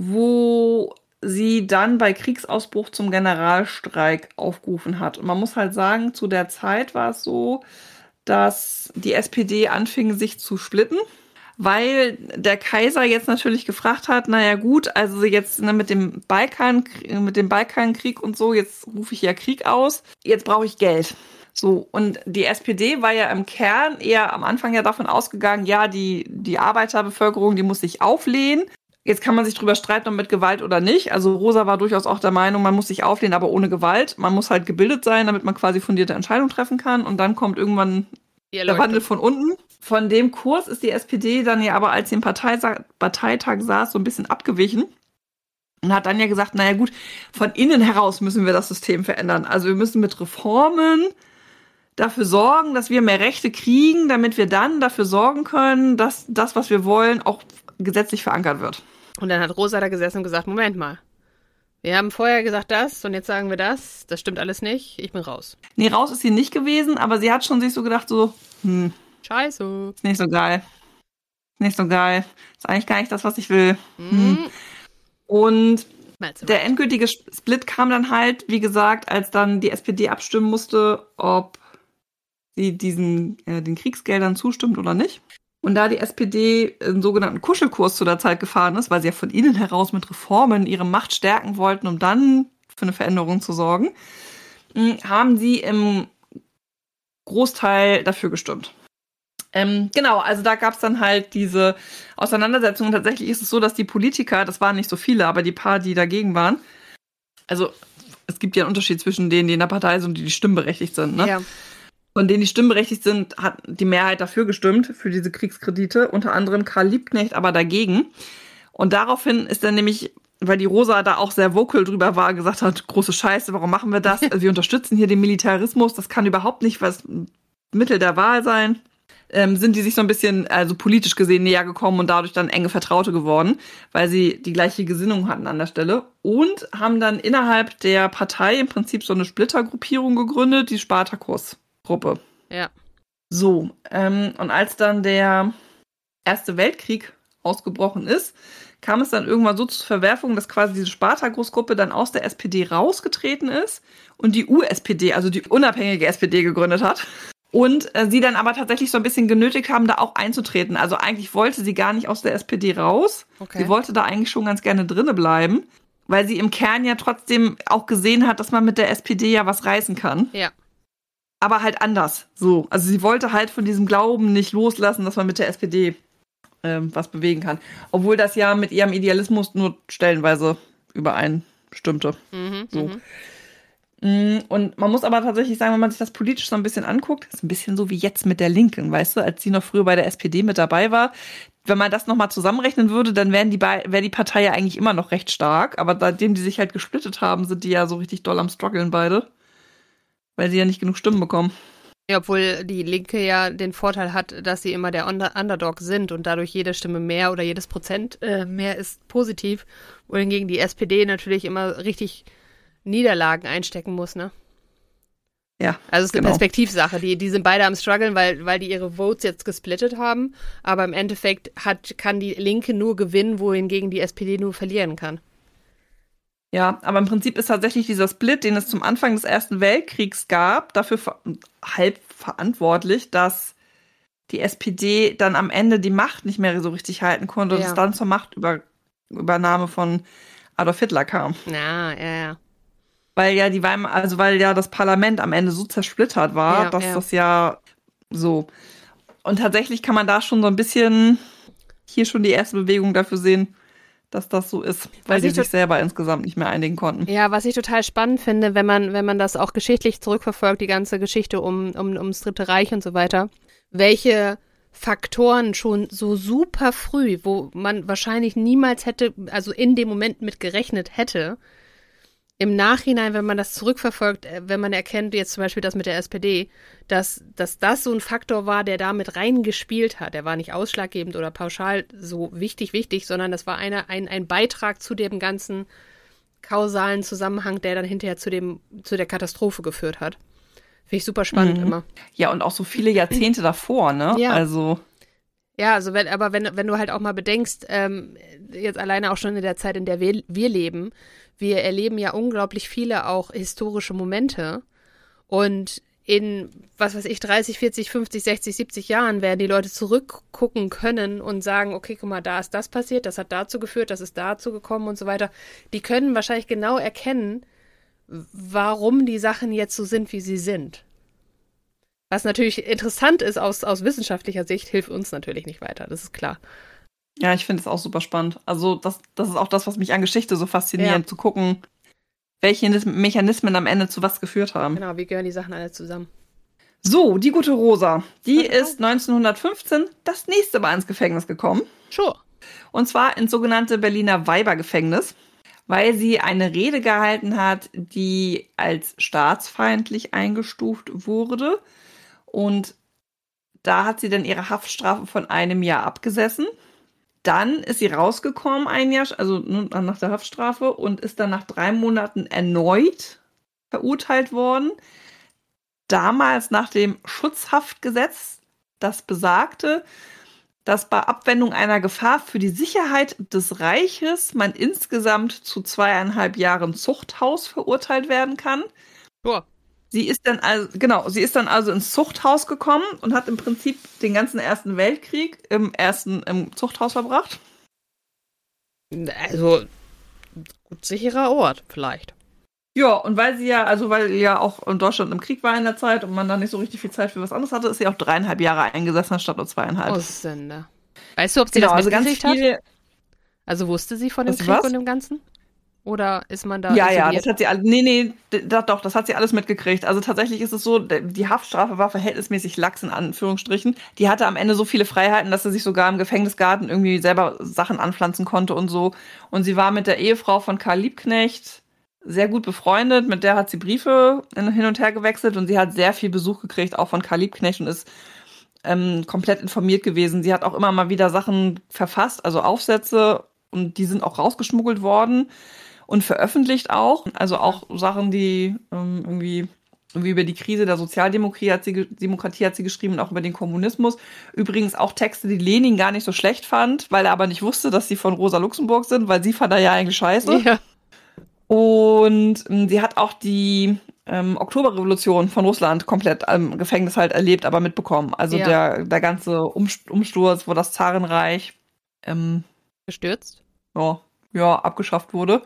wo sie dann bei Kriegsausbruch zum Generalstreik aufgerufen hat. Und man muss halt sagen, zu der Zeit war es so, dass die S P D anfing, sich zu splitten, weil der Kaiser jetzt natürlich gefragt hat, naja gut, also jetzt ne, mit dem Balkan, mit dem Balkankrieg und so, jetzt rufe ich ja Krieg aus, jetzt brauche ich Geld. So, und die S P D war ja im Kern eher am Anfang ja davon ausgegangen, ja, die, die Arbeiterbevölkerung, die muss sich auflehnen. Jetzt kann man sich drüber streiten, ob mit Gewalt oder nicht. Also Rosa war durchaus auch der Meinung, man muss sich auflehnen, aber ohne Gewalt. Man muss halt gebildet sein, damit man quasi fundierte Entscheidungen treffen kann. Und dann kommt irgendwann ja, der Wandel von unten. Von dem Kurs ist die S P D dann ja aber, als sie im Parteisa- Parteitag saß, so ein bisschen abgewichen. Und hat dann ja gesagt, naja gut, von innen heraus müssen wir das System verändern. Also wir müssen mit Reformen dafür sorgen, dass wir mehr Rechte kriegen, damit wir dann dafür sorgen können, dass das, was wir wollen, auch gesetzlich verankert wird. Und dann hat Rosa da gesessen und gesagt, Moment mal, wir haben vorher gesagt das und jetzt sagen wir das, das stimmt alles nicht, ich bin raus. Nee, raus ist sie nicht gewesen, aber sie hat schon sich so gedacht, so, hm, scheiße. Ist nicht so geil. Nicht so geil. Ist eigentlich gar nicht das, was ich will. Mhm. Hm. Und Malze der right. endgültige Split kam dann halt, wie gesagt, als dann die S P D abstimmen musste, ob sie diesen äh, den Kriegsgeldern zustimmt oder nicht. Und da die S P D einen sogenannten Kuschelkurs zu der Zeit gefahren ist, weil sie ja von innen heraus mit Reformen ihre Macht stärken wollten, um dann für eine Veränderung zu sorgen, haben sie im Großteil dafür gestimmt. Ähm, genau, also da gab es dann halt diese Auseinandersetzungen. Tatsächlich ist es so, dass die Politiker, das waren nicht so viele, aber die paar, die dagegen waren, also es gibt ja einen Unterschied zwischen denen, die in der Partei sind und die, die stimmberechtigt sind, ne? Ja. Von denen, die stimmberechtigt sind, hat die Mehrheit dafür gestimmt, für diese Kriegskredite, unter anderem Karl Liebknecht aber dagegen. Und daraufhin ist dann nämlich, weil die Rosa da auch sehr vocal drüber war, gesagt hat, große Scheiße, warum machen wir das? Also wir unterstützen hier den Militarismus, das kann überhaupt nicht was Mittel der Wahl sein. Ähm, sind die sich so ein bisschen, also politisch gesehen, näher gekommen und dadurch dann enge Vertraute geworden, weil sie die gleiche Gesinnung hatten an der Stelle und haben dann innerhalb der Partei im Prinzip so eine Splittergruppierung gegründet, die Spartakus-Gruppe. Ja. So, ähm, und als dann der Erste Weltkrieg ausgebrochen ist, kam es dann irgendwann so zur Verwerfung, dass quasi diese Spartakus-Gruppe dann aus der S P D rausgetreten ist und die U S P D, also die unabhängige S P D, gegründet hat. Und äh, sie dann aber tatsächlich so ein bisschen genötigt haben, da auch einzutreten. Also eigentlich wollte sie gar nicht aus der S P D raus. Okay. Sie wollte da eigentlich schon ganz gerne drinne bleiben, weil sie im Kern ja trotzdem auch gesehen hat, dass man mit der S P D ja was reißen kann. Ja. Aber halt anders. So. Also sie wollte halt von diesem Glauben nicht loslassen, dass man mit der S P D ähm, was bewegen kann. Obwohl das ja mit ihrem Idealismus nur stellenweise übereinstimmte. Mhm, so. mhm. Und man muss aber tatsächlich sagen, wenn man sich das politisch so ein bisschen anguckt, ist ein bisschen so wie jetzt mit der Linken, weißt du, als sie noch früher bei der S P D mit dabei war. Wenn man das nochmal zusammenrechnen würde, dann wären die wäre die Partei ja eigentlich immer noch recht stark. Aber seitdem die sich halt gesplittet haben, sind die ja so richtig doll am struggeln beide. Weil sie ja nicht genug Stimmen bekommen. Ja, obwohl die Linke ja den Vorteil hat, dass sie immer der Under- Underdog sind und dadurch jede Stimme mehr oder jedes Prozent äh, mehr ist positiv. Wohingegen die S P D natürlich immer richtig Niederlagen einstecken muss, ne? Ja, also es ist eine genau. Perspektivsache. Die, die sind beide am struggeln, weil, weil die ihre Votes jetzt gesplittet haben. Aber im Endeffekt hat, kann die Linke nur gewinnen, wohingegen die S P D nur verlieren kann. Ja, aber im Prinzip ist tatsächlich dieser Split, den es zum Anfang des Ersten Weltkriegs gab, dafür ver- halb verantwortlich, dass die S P D dann am Ende die Macht nicht mehr so richtig halten konnte und Ja. es dann zur Machtübernahme von Adolf Hitler kam. Ja, ja, ja. Weil ja die Weimar, also weil ja das Parlament am Ende so zersplittert war, Ja, dass ja. das ja so. Und tatsächlich kann man da schon so ein bisschen hier schon die erste Bewegung dafür sehen, dass das so ist, weil Was die ich sich tot- selber insgesamt nicht mehr einigen konnten. Ja, was ich total spannend finde, wenn man, wenn man das auch geschichtlich zurückverfolgt, die ganze Geschichte um, um, ums Dritte Reich und so weiter, welche Faktoren schon so super früh, wo man wahrscheinlich niemals hätte, also in dem Moment mit gerechnet hätte, im Nachhinein, wenn man das zurückverfolgt, äh, wenn man erkennt, jetzt zum Beispiel das mit der S P D, dass, dass das so ein Faktor war, der da mit reingespielt hat. Der war nicht ausschlaggebend oder pauschal so wichtig, wichtig, sondern das war eine, ein, ein Beitrag zu dem ganzen kausalen Zusammenhang, der dann hinterher zu dem, zu der Katastrophe geführt hat. Finde ich super spannend Mhm. immer. Ja, und auch so viele Jahrzehnte davor, ne? Ja. Also, Ja, also wenn, aber wenn, wenn du halt auch mal bedenkst, ähm, jetzt alleine auch schon in der Zeit, in der wir, wir leben, wir erleben ja unglaublich viele auch historische Momente und in, was weiß ich, dreißig, vierzig, fünfzig, sechzig, siebzig Jahren werden die Leute zurückgucken können und sagen, okay, guck mal, da ist das passiert, das hat dazu geführt, das ist dazu gekommen und so weiter. Die können wahrscheinlich genau erkennen, warum die Sachen jetzt so sind, wie sie sind. Was natürlich interessant ist aus, aus wissenschaftlicher Sicht, hilft uns natürlich nicht weiter, das ist klar. ja, ich finde es auch super spannend. Also, das, das ist auch das, was mich an Geschichte so fasziniert, Ja. zu gucken, welche Nis- Mechanismen am Ende zu was geführt haben. Genau, wie gehören die Sachen alle zusammen? So, die gute Rosa, die Okay. ist neunzehnhundertfünfzehn das nächste Mal ins Gefängnis gekommen. Sure. Und zwar ins sogenannte Berliner Weibergefängnis. weil sie eine Rede gehalten hat, die als staatsfeindlich eingestuft wurde. Und da hat sie dann ihre Haftstrafe von einem Jahr abgesessen. Dann ist sie rausgekommen, ein Jahr, also nach der Haftstrafe, und ist dann nach drei Monaten erneut verurteilt worden. Damals nach dem Schutzhaftgesetz, das besagte, dass bei Abwendung einer Gefahr für die Sicherheit des Reiches man insgesamt zu zweieinhalb Jahren Zuchthaus verurteilt werden kann. Boah. Sie ist dann also, genau, sie ist dann also ins Zuchthaus gekommen und hat im Prinzip den ganzen Ersten Weltkrieg im ersten im Zuchthaus verbracht. Also, gut sicherer Ort, vielleicht. Ja, und weil sie ja, also weil ja auch in Deutschland im Krieg war in der Zeit und man da nicht so richtig viel Zeit für was anderes hatte, ist sie auch dreieinhalb Jahre eingesessen statt nur zweieinhalb. Oh, Sender. Weißt du, ob sie Genau, das also ganz mitgekriegt viel. hat? Also wusste sie von dem Was, Krieg was? und dem Ganzen? Oder ist man da Ja, ja, isoliert? das hat sie alles, nee, nee, d- doch, doch, das hat sie alles mitgekriegt. Also tatsächlich ist es so, d- die Haftstrafe war verhältnismäßig lax in Anführungsstrichen. Die hatte am Ende so viele Freiheiten, dass sie sich sogar im Gefängnisgarten irgendwie selber Sachen anpflanzen konnte und so. Und sie war mit der Ehefrau von Karl Liebknecht sehr gut befreundet. Mit der hat sie Briefe in- hin und her gewechselt und sie hat sehr viel Besuch gekriegt, auch von Karl Liebknecht, und ist ähm, komplett informiert gewesen. Sie hat auch immer mal wieder Sachen verfasst, also Aufsätze, und die sind auch rausgeschmuggelt worden. Und veröffentlicht auch, also auch Sachen, die ähm, irgendwie, irgendwie über die Krise der Sozialdemokratie hat sie, ge- Demokratie hat sie geschrieben und auch über den Kommunismus. Übrigens auch Texte, die Lenin gar nicht so schlecht fand, weil er aber nicht wusste, dass sie von Rosa Luxemburg sind, weil sie fand er ja eigentlich scheiße. Ja. Und ähm, sie hat auch die ähm, Oktoberrevolution von Russland komplett im Gefängnis halt erlebt, aber mitbekommen. Also Ja. der, der ganze Umst- Umsturz, wo das Zarenreich ähm, Gestürzt? ja, ja, abgeschafft wurde.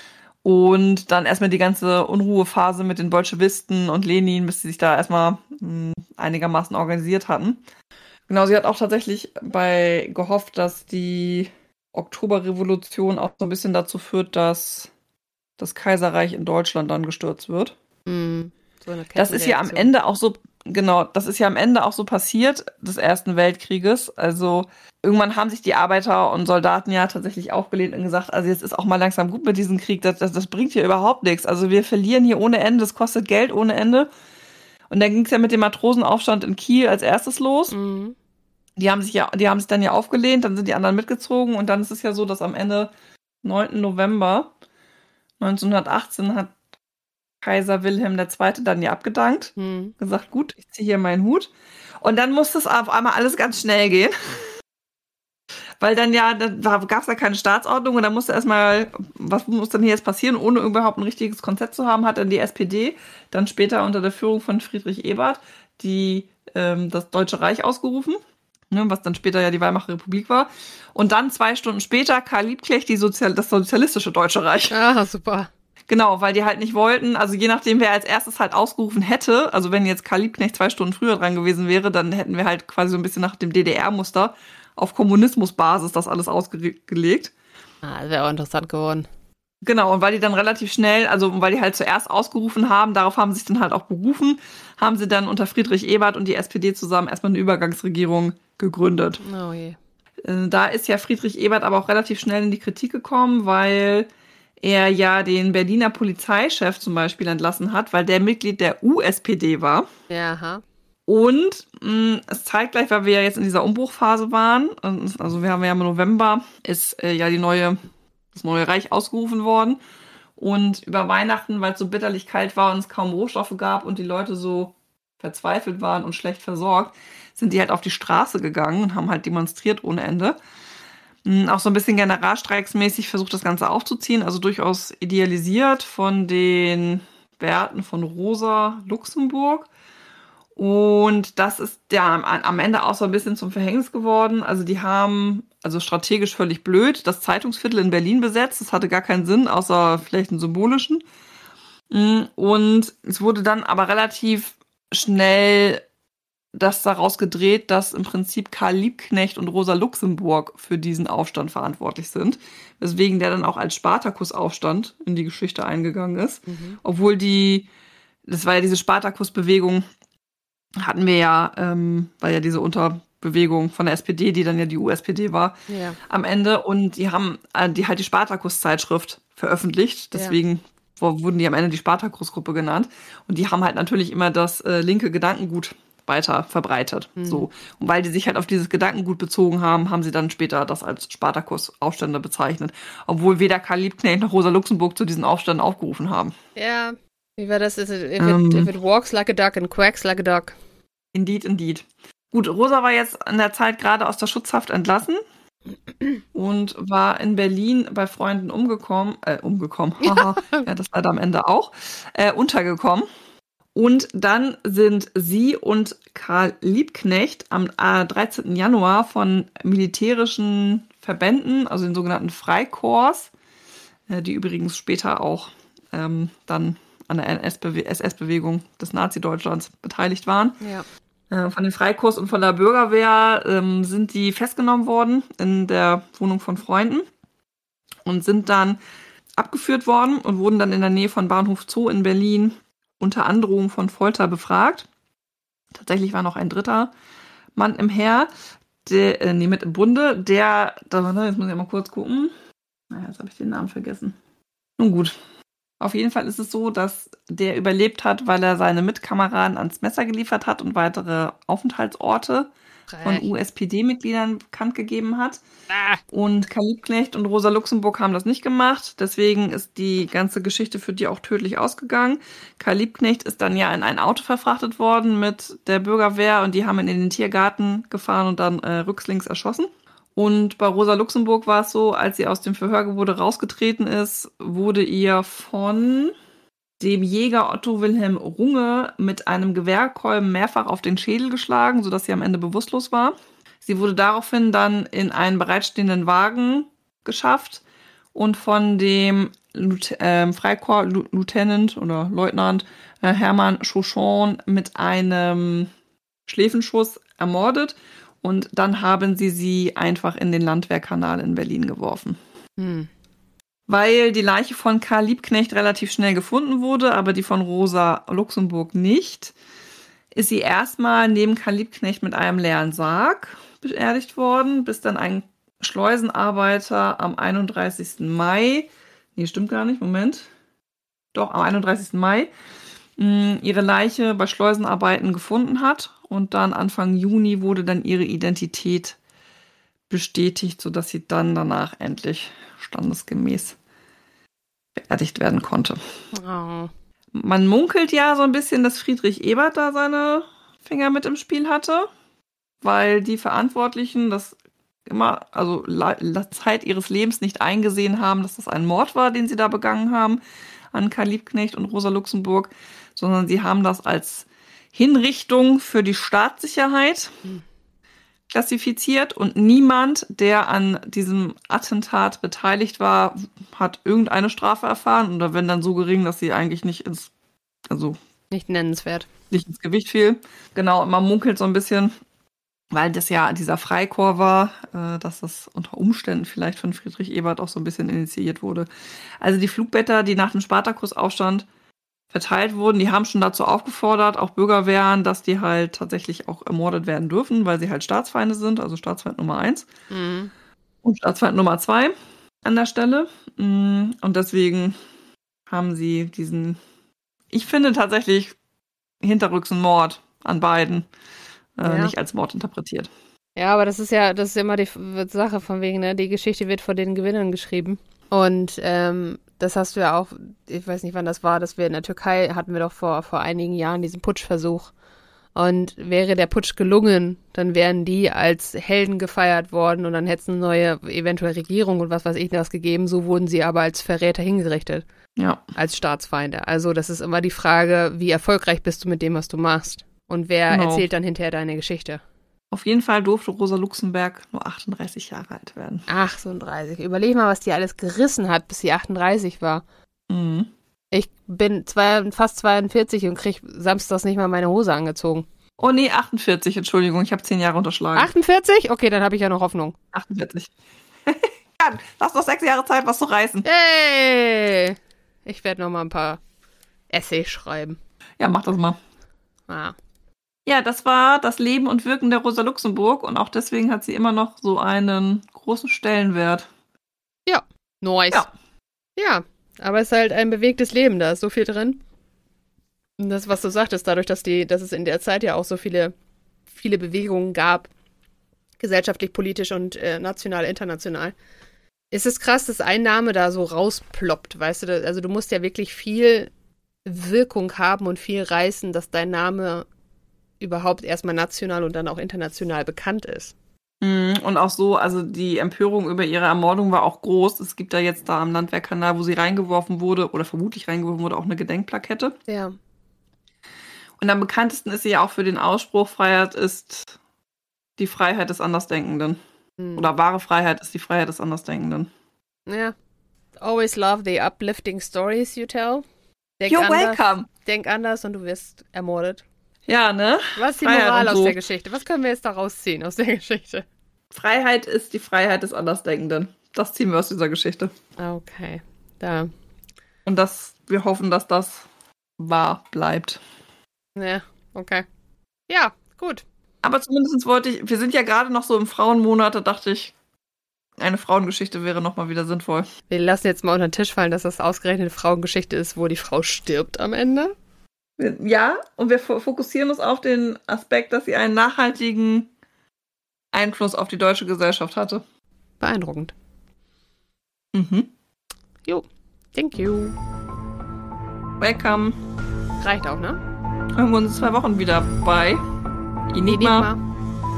Und dann erstmal die ganze Unruhephase mit den Bolschewisten und Lenin, bis sie sich da erstmal mh, einigermaßen organisiert hatten. Genau, sie hat auch tatsächlich bei gehofft, dass die Oktoberrevolution auch so ein bisschen dazu führt, dass das Kaiserreich in Deutschland dann gestürzt wird. Mhm. So eine Das ist ja am Kettenreaktion. Ende auch so, genau, das ist ja am Ende auch so passiert, des Ersten Weltkrieges. Also irgendwann haben sich die Arbeiter und Soldaten ja tatsächlich aufgelehnt und gesagt, also jetzt ist auch mal langsam gut mit diesem Krieg, das, das, das bringt hier überhaupt nichts. Also wir verlieren hier ohne Ende, das kostet Geld ohne Ende. Und dann ging es ja mit dem Matrosenaufstand in Kiel als erstes los. Mhm. Die haben sich ja, die haben sich dann ja aufgelehnt, dann sind die anderen mitgezogen und dann ist es ja so, dass am Ende neunten November neunzehnhundertachtzehn hat Kaiser Wilhelm der Zweite dann ja abgedankt, Mhm. gesagt, gut, ich ziehe hier meinen Hut. Und dann musste es auf einmal alles ganz schnell gehen. Weil dann ja, da gab es ja keine Staatsordnung und dann musste erstmal, was muss dann hier jetzt passieren, ohne überhaupt ein richtiges Konzept zu haben, hat dann die S P D dann später unter der Führung von Friedrich Ebert die, ähm, das Deutsche Reich ausgerufen, ne, was dann später ja die Weimarer Republik war. Und dann zwei Stunden später Karl Liebknecht die Sozial das sozialistische Deutsche Reich. Ah, super. Genau, weil die halt nicht wollten, also je nachdem, wer als erstes halt ausgerufen hätte, also wenn jetzt Karl Liebknecht zwei Stunden früher dran gewesen wäre, dann hätten wir halt quasi so ein bisschen nach dem D D R-Muster auf Kommunismusbasis das alles ausgelegt. Ah, das wäre auch interessant geworden. Genau, und weil die dann relativ schnell, also weil die halt zuerst ausgerufen haben, darauf haben sie sich dann halt auch berufen, haben sie dann unter Friedrich Ebert und die S P D zusammen erstmal eine Übergangsregierung gegründet. Oh je. Äh, Da ist ja Friedrich Ebert aber auch relativ schnell in die Kritik gekommen, weil er ja den Berliner Polizeichef zum Beispiel entlassen hat, weil der Mitglied der U S P D war. Ja, aha. Und mh, es zeigt gleich, weil wir ja jetzt in dieser Umbruchphase waren, und, also wir haben ja im November, ist äh, ja die neue, das neue Reich ausgerufen worden. Und über Weihnachten, weil es so bitterlich kalt war und es kaum Rohstoffe gab und die Leute so verzweifelt waren und schlecht versorgt, sind die halt auf die Straße gegangen und haben halt demonstriert ohne Ende. Mh, Auch so ein bisschen generalstreiksmäßig versucht, das Ganze aufzuziehen, also durchaus idealisiert von den Werten von Rosa Luxemburg. Und das ist ja am, am Ende auch so ein bisschen zum Verhängnis geworden. Also die haben, also strategisch völlig blöd, das Zeitungsviertel in Berlin besetzt. Das hatte gar keinen Sinn, außer vielleicht einen symbolischen. Mm, Und es wurde dann aber relativ schnell das daraus gedreht, dass im Prinzip Karl Liebknecht und Rosa Luxemburg für diesen Aufstand verantwortlich sind. Weswegen der dann auch als Spartakusaufstand in die Geschichte eingegangen ist. Mhm. Obwohl die, das war ja diese Spartakusbewegung, hatten wir ja, ähm, war ja diese Unterbewegung von der S P D, die dann ja die U S P D war Ja. am Ende. Und die haben äh, die halt die Spartakus-Zeitschrift veröffentlicht. Deswegen ja. wurden die am Ende die Spartakus-Gruppe genannt. Und die haben halt natürlich immer das äh, linke Gedankengut weiter verbreitet. Mhm. So. Und weil die sich halt auf dieses Gedankengut bezogen haben, haben sie dann später das als Spartakus-Aufstände bezeichnet. Obwohl weder Karl Liebknecht noch Rosa Luxemburg zu diesen Aufständen aufgerufen haben. Ja, wie war das? If it, um, if it walks like a duck and quacks like a duck. Indeed, indeed. Gut, Rosa war jetzt in der Zeit gerade aus der Schutzhaft entlassen und war in Berlin bei Freunden umgekommen, äh, umgekommen, haha, ja, das war da am Ende auch, äh, untergekommen. Und dann sind sie und Karl Liebknecht am äh, dreizehnten Januar von militärischen Verbänden, also den sogenannten Freikorps, äh, die übrigens später auch ähm, dann an der S S-Bewegung des Nazi-Deutschlands beteiligt waren. Ja. Äh, von den Freikorps und von der Bürgerwehr ähm, sind die festgenommen worden in der Wohnung von Freunden und sind dann abgeführt worden und wurden dann in der Nähe von Bahnhof Zoo in Berlin unter Androhung von Folter befragt. Tatsächlich war noch ein dritter Mann im Heer, der, äh, nee, mit im Bunde, der, da war, jetzt muss ich mal kurz gucken. Naja, jetzt habe ich den Namen vergessen. Nun gut. Auf jeden Fall ist es so, dass der überlebt hat, weil er seine Mitkameraden ans Messer geliefert hat und weitere Aufenthaltsorte von U S P D-Mitgliedern bekannt gegeben hat. Ah. Und Karl Liebknecht und Rosa Luxemburg haben das nicht gemacht. Deswegen ist die ganze Geschichte für die auch tödlich ausgegangen. Karl Liebknecht ist dann ja in ein Auto verfrachtet worden mit der Bürgerwehr und die haben ihn in den Tiergarten gefahren und dann äh, rücklings erschossen. Und bei Rosa Luxemburg war es so, als sie aus dem Verhörgebäude rausgetreten ist, wurde ihr von dem Jäger Otto Wilhelm Runge mit einem Gewehrkolben mehrfach auf den Schädel geschlagen, sodass sie am Ende bewusstlos war. Sie wurde daraufhin dann in einen bereitstehenden Wagen geschafft und von dem Lut- äh, Freikorps-Lieutenant oder Leutnant äh, Hermann Chauchon mit einem Schläfenschuss ermordet. Und dann haben sie sie einfach in den Landwehrkanal in Berlin geworfen. Hm. Weil die Leiche von Karl Liebknecht relativ schnell gefunden wurde, aber die von Rosa Luxemburg nicht, ist sie erstmal neben Karl Liebknecht mit einem leeren Sarg beerdigt worden, bis dann ein Schleusenarbeiter am einunddreißigsten Mai, nee, stimmt gar nicht, Moment, doch, am einunddreißigsten Mai, mh, ihre Leiche bei Schleusenarbeiten gefunden hat und dann Anfang Juni wurde dann ihre Identität bestätigt, sodass sie dann danach endlich standesgemäß beerdigt werden konnte. Oh. Man munkelt ja so ein bisschen, dass Friedrich Ebert da seine Finger mit im Spiel hatte, weil die Verantwortlichen das immer, also la- Zeit ihres Lebens nicht eingesehen haben, dass das ein Mord war, den sie da begangen haben an Karl Liebknecht und Rosa Luxemburg, sondern sie haben das als Hinrichtung für die Staatssicherheit hm. klassifiziert und niemand, der an diesem Attentat beteiligt war, hat irgendeine Strafe erfahren oder wenn dann so gering, dass sie eigentlich nicht ins, also nicht nennenswert, nicht ins Gewicht fiel. Genau, man munkelt so ein bisschen, weil das ja dieser Freikorps war, äh, dass das unter Umständen vielleicht von Friedrich Ebert auch so ein bisschen initiiert wurde. Also die Flugblätter, die nach dem Spartakusaufstand verteilt wurden, die haben schon dazu aufgefordert, auch Bürgerwehren, dass die halt tatsächlich auch ermordet werden dürfen, weil sie halt Staatsfeinde sind, also Staatsfeind Nummer eins mhm. und Staatsfeind Nummer zwei an der Stelle. Und deswegen haben sie diesen, ich finde tatsächlich, hinterrücks einen Mord an beiden äh, ja. nicht als Mord interpretiert. Ja, aber das ist ja, das ist immer die Sache von wegen, ne, die Geschichte wird vor den Gewinnern geschrieben. Und ähm, das hast du ja auch, ich weiß nicht, wann das war, dass wir in der Türkei hatten wir doch vor, vor einigen Jahren diesen Putschversuch. Und wäre der Putsch gelungen, dann wären die als Helden gefeiert worden und dann hätte es eine neue, eventuell Regierung und was weiß ich das gegeben. So wurden sie aber als Verräter hingerichtet. Ja. Als Staatsfeinde. Also das ist immer die Frage, wie erfolgreich bist du mit dem, was du machst? Und wer genau. erzählt dann hinterher deine Geschichte? Auf jeden Fall durfte Rosa Luxemburg nur achtunddreißig Jahre alt werden. achtunddreißig. Überleg mal, was die alles gerissen hat, bis sie achtunddreißig war. Mhm. Ich bin zwei, fast zweiundvierzig und krieg samstags nicht mal meine Hose angezogen. Oh nee, achtundvierzig, Entschuldigung, ich habe zehn Jahre unterschlagen. achtundvierzig? Okay, dann habe ich ja noch Hoffnung. achtundvierzig. Ja, lass noch sechs Jahre Zeit, was zu reißen. Hey! Ich werde noch mal ein paar Essays schreiben. Ja, mach das mal. Ah. Ja, das war das Leben und Wirken der Rosa Luxemburg und auch deswegen hat sie immer noch so einen großen Stellenwert. Ja, nice. Ja. Ja, aber es ist halt ein bewegtes Leben, da ist so viel drin. Und das, was du sagtest, dadurch, dass die, dass es in der Zeit ja auch so viele, viele Bewegungen gab, gesellschaftlich, politisch und äh, national, international, ist es krass, dass ein Name da so rausploppt, weißt du? Also du musst ja wirklich viel Wirkung haben und viel reißen, dass dein Name überhaupt erstmal national und dann auch international bekannt ist. Und auch so, also die Empörung über ihre Ermordung war auch groß. Es gibt da jetzt da am Landwehrkanal, wo sie reingeworfen wurde, oder vermutlich reingeworfen wurde, auch eine Gedenkplakette. Ja. Und am bekanntesten ist sie ja auch für den Ausspruch, Freiheit ist die Freiheit des Andersdenkenden. Hm. Oder wahre Freiheit ist die Freiheit des Andersdenkenden. Ja. Always love the uplifting stories you tell. Denk You're anders, welcome. Denk anders und du wirst ermordet. Ja, ne? Was ist die Freiheit Moral aus so. der Geschichte? Was können wir jetzt da rausziehen aus der Geschichte? Freiheit ist die Freiheit des Andersdenkenden. Das ziehen wir aus dieser Geschichte. Okay. Da. Und das, wir hoffen, dass das wahr bleibt. Ja, okay. Ja, gut. Aber zumindest wollte ich, wir sind ja gerade noch so im Frauenmonat, da dachte ich, eine Frauengeschichte wäre nochmal wieder sinnvoll. Wir lassen jetzt mal unter den Tisch fallen, dass das ausgerechnet eine Frauengeschichte ist, wo die Frau stirbt am Ende. Ja, und wir fokussieren uns auf den Aspekt, dass sie einen nachhaltigen Einfluss auf die deutsche Gesellschaft hatte. Beeindruckend. Mhm. Jo, thank you. Welcome. Reicht auch, ne? Hören wir uns in zwei Wochen wieder bei Enigma. Enigma.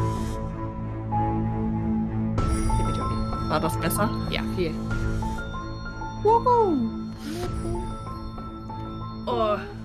War das besser? Ja, viel. Wuhu. Oh.